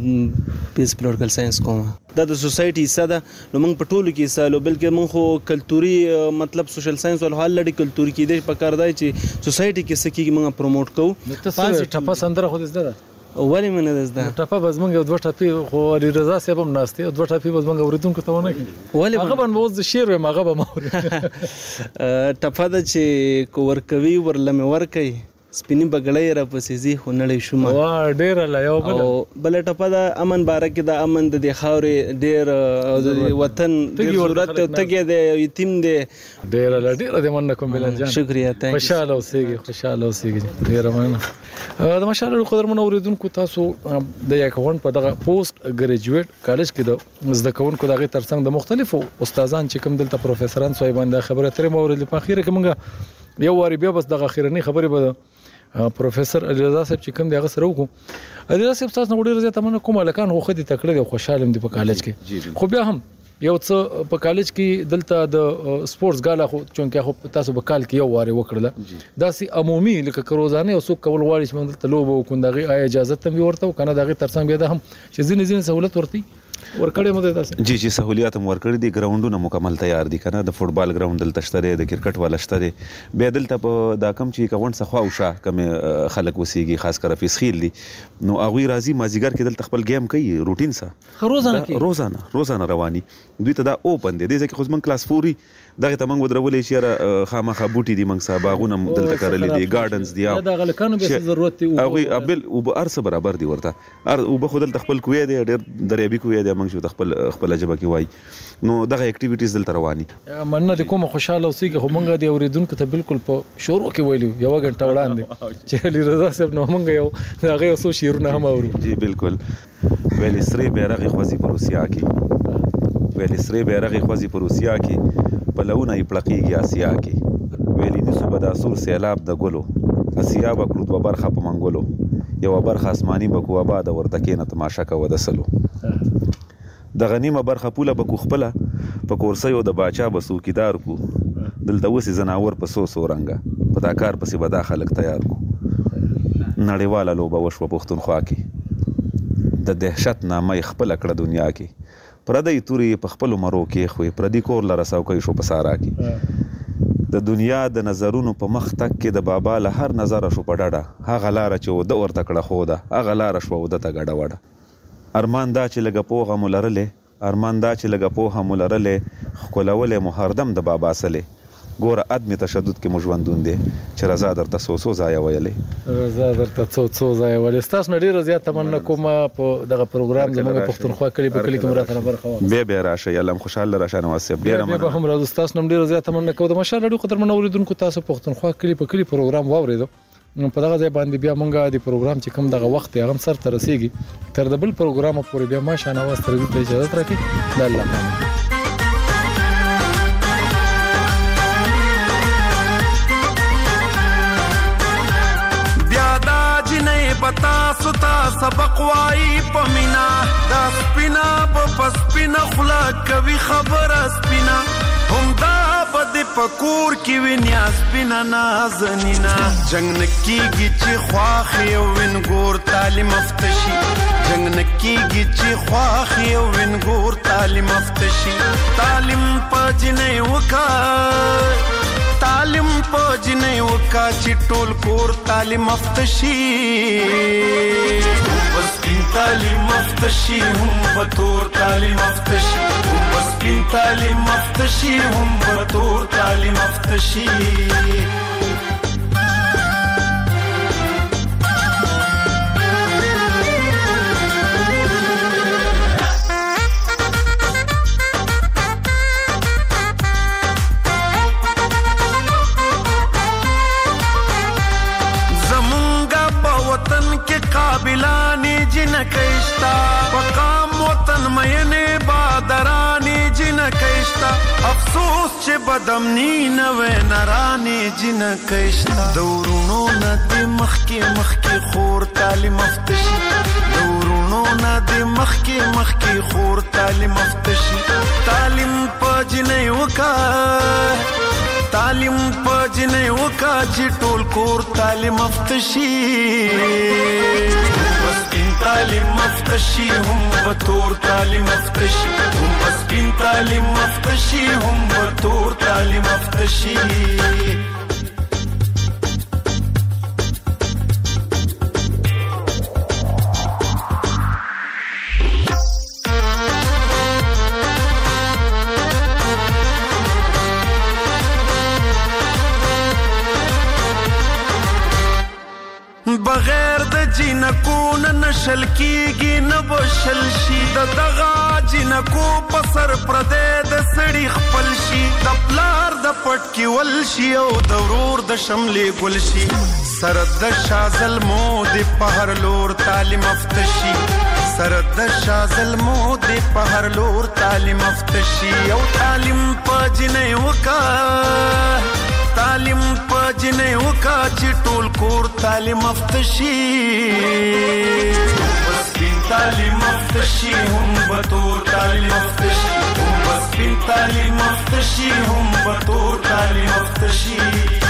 پیس پولیټیکل ساينس کوم دا د سوسایټي حصہ ده نو موږ په ټولو کې حصہ لو بلکې موږ خو کلتوري مطلب سوشل ساينس ول حال لړۍ کلتوري کې د پکار دی چې سوسایټي کې سکیږي موږ پروموټ کوو تاسو ټپه سندره خو دې زده ولی من دزده ټپه بس مونږ دوه ټپې خو علي رضا صاحب هم ناشته دوه ټپې بس مونږ اوریدونکو ته ونه کی ولی هغه باندې وځ شعر و هغه به مور ټپه د چې کو ور کوي ورلمه ور کوي سپینی بغړې را پسې زی خنړې شوم وا ډیر لا یو بل او بل ټپه د امن بارک د امن د خاورې ډیر د وطن د ضرورت تګي د یتیم دی ډیر لا ډیر د من کوم بلن جان شکریا ته خوشاله اوسېږي خوشاله اوسېږي ډیر مننه د ماشاءالله قدرمن اوریدونکو تاسو د یکون په دغه پوسټ ګریجویټ کالج کې د زده کوونکو دغه ترڅنګ د مختلفو استادان چې کوم دلته پروفیسوران صاحبان د خبره ترې مورل په اخیره کې موږ یو واری بیا بس دغه اخیرنی خبره به پروفیسور علي رضا صاحب چې کوم دغه سره وکړو علي رضا صاحب تاسو نو ډیر زیاته من کوم لکان خو خدي تکړه او خوشاله دي په کالج کې خو بیا هم یو څه په کالج کې دلته د سپورتس غالا خو چونکه خو تاسو په کال کې یو واره وکړله دا سي عمومي لکه روزانه او څوک کول غواړي چې دلته لوب وکوندغه اجازه تم ورته کنه دغه ترڅنګ بیا ده هم چې ځینې ځینې سہولت ورتي ورکړې مده تاسو جی جی سہولیات هم ورکړې دي ګراوندونه مکمل تیار دي کنه د فوټبال ګراوند دلته شته د کرکټ والا شته به دلته په دا کم چې کوند څخه واوشه کم خلک وسیږي خاص کر په سخیل دي نو اغوی راځي مازیګر کې دلته خپل گیم کوي روټین سره روزانه روزانه روزانه رواني دوی ته دا اوپن دي د ځکه خو من کلاس فوري دغه ته موږ ودرولې چې خامخا بوټي دي موږ صاحب باغونه دلته کړلې دي ګارډنز دي دا غلکانو به ضرورت دی او ابل او به ارس برابر دی ورته ار او به خپل خپل کوی دی ډېر درېبي کوی دی موږ خپل خپل جبه کې وای نو دغه اکټیویټیز دلته رواني مننه د کومه خوشاله اوسېږي خو موږ د اوریدونکو ته بالکل په شروع کې ویلو یو غنټه وړاندې چې علي رضا صاحب نو موږ یو هغه یو څو شعرونه هم اورو جی بالکل ویل سری بیرغ خوځي په روسیا کې ویل سری بیرغ خوځي په روسیا کې بلونه یې پړقېږي آسیا کې ویلي نسو به د اسور سیلاب د ګلو اسیا به کړو دوه برخه په منګولو یوه برخه اسماني به کو آباده ورته کېنه تماشه کوه د سلو د غنیمه برخه پوله به کو خپله په کورسیو د باچا به څوکیدار کو دلته اوسې ځناور په څو څو رنګه په دا کار پسې به دا خلک تیار کو نړیواله لوبه وشوه پښتونخوا کې د دهشت نامه یې خپله کړه دنیا کې پردی تورې په خپلو مرو کې خوې پردي کور لره څوکۍ شو په سارا کې د دنیا د نظرونو په مخ تک کې د بابا له هر نظره شو په ډډه هغه لاره چې وده ورته کړه خوده هغه لاره شوه وده ته ګډه وډه ارمان دا چې لږه پوهه مو لرلې ارمان دا چې لږه پوهه مو لرلې ښکلولې مو هردم د بابا سلې ګوره عدم تشدد کې مو ژوندون دی چې رضا درته څو څو ځایه ویلې رضا درته څو څو ځایه ویلې ستاسو نه ډېره زیاته مننه کوم په دغه پروګرام زموږ پښتونخوا کلي په کلي کې مو راته برخه واخیسته بیا بیا راشئ الله م خوشحاله راشه نواز صاحب ډېره مننه بیا هم راځو ستاسو نه ډېره زیاته مننه کوم د ماشاءالله ډېر قدرمن اوریدونکو تاسو پښتونخوا کلي په کلي پروګرام واورېدو په دغه ځای باندې بیا مونږه د پروګرام چې کوم دغه وخت یې هم سر ته رسیږي تر د بل پروګرام پورې بیا ماشا نواز تر دې اجازه راکړي د الله پاک پتا ستا سبق وای پمینا دا سپینا په پسپینا خلا کوي خبر سپینا هم دا بد پکور کی وینیا سپینا نازنینا جنگ نکیږي چې خواخ یو وین ګور تعلیم افتشي جنگ نکیږي چې خواخ یو وین ګور تعلیم افتشي تعلیم پجنې وکا تعلیم پجنې وکا چې ټول کور تعلیم افتشي بس کی تعلیم افتشي هم بطور تعلیم افتشي بس کی تعلیم افتشي هم بطور تعلیم افتشي قابلانی جن کشتا پقام وطن مینه بادرانی جن کشتا افسوس چه بدمنی نوے نرانی جن کشتا دورونو ندی مخی مخی خور تعلیم افتشی دورونو ندی مخی مخی خور تعلیم افتشی تعلیم پجنی وکا تعلیم پجنی وکا چی ټول کور تعلیم افتشی بس کین تعلیم افتشی هم بطور تعلیم افتشی هم بس کین تعلیم افتشی هم بطور تعلیم افتشی بغیر د جنکو نه نشل کیږي نه بشل شي د دغه جنکو په سر پردې د سړي خپل شي د پلار د پټ کې ول شي او د ورور د شملې ګل شي سرد د شازل مو د پهر لور تعلیم افتشي سرد د شازل مو د پهر لور تعلیم افتشي او تعلیم په جنې وکا تعلیم په جنې وکا چې ټول کور تعلیم افتشي بس بین تعلیم افتشي هم بطور تعلیم افتشي بس بین تعلیم افتشي هم بطور تعلیم افتشي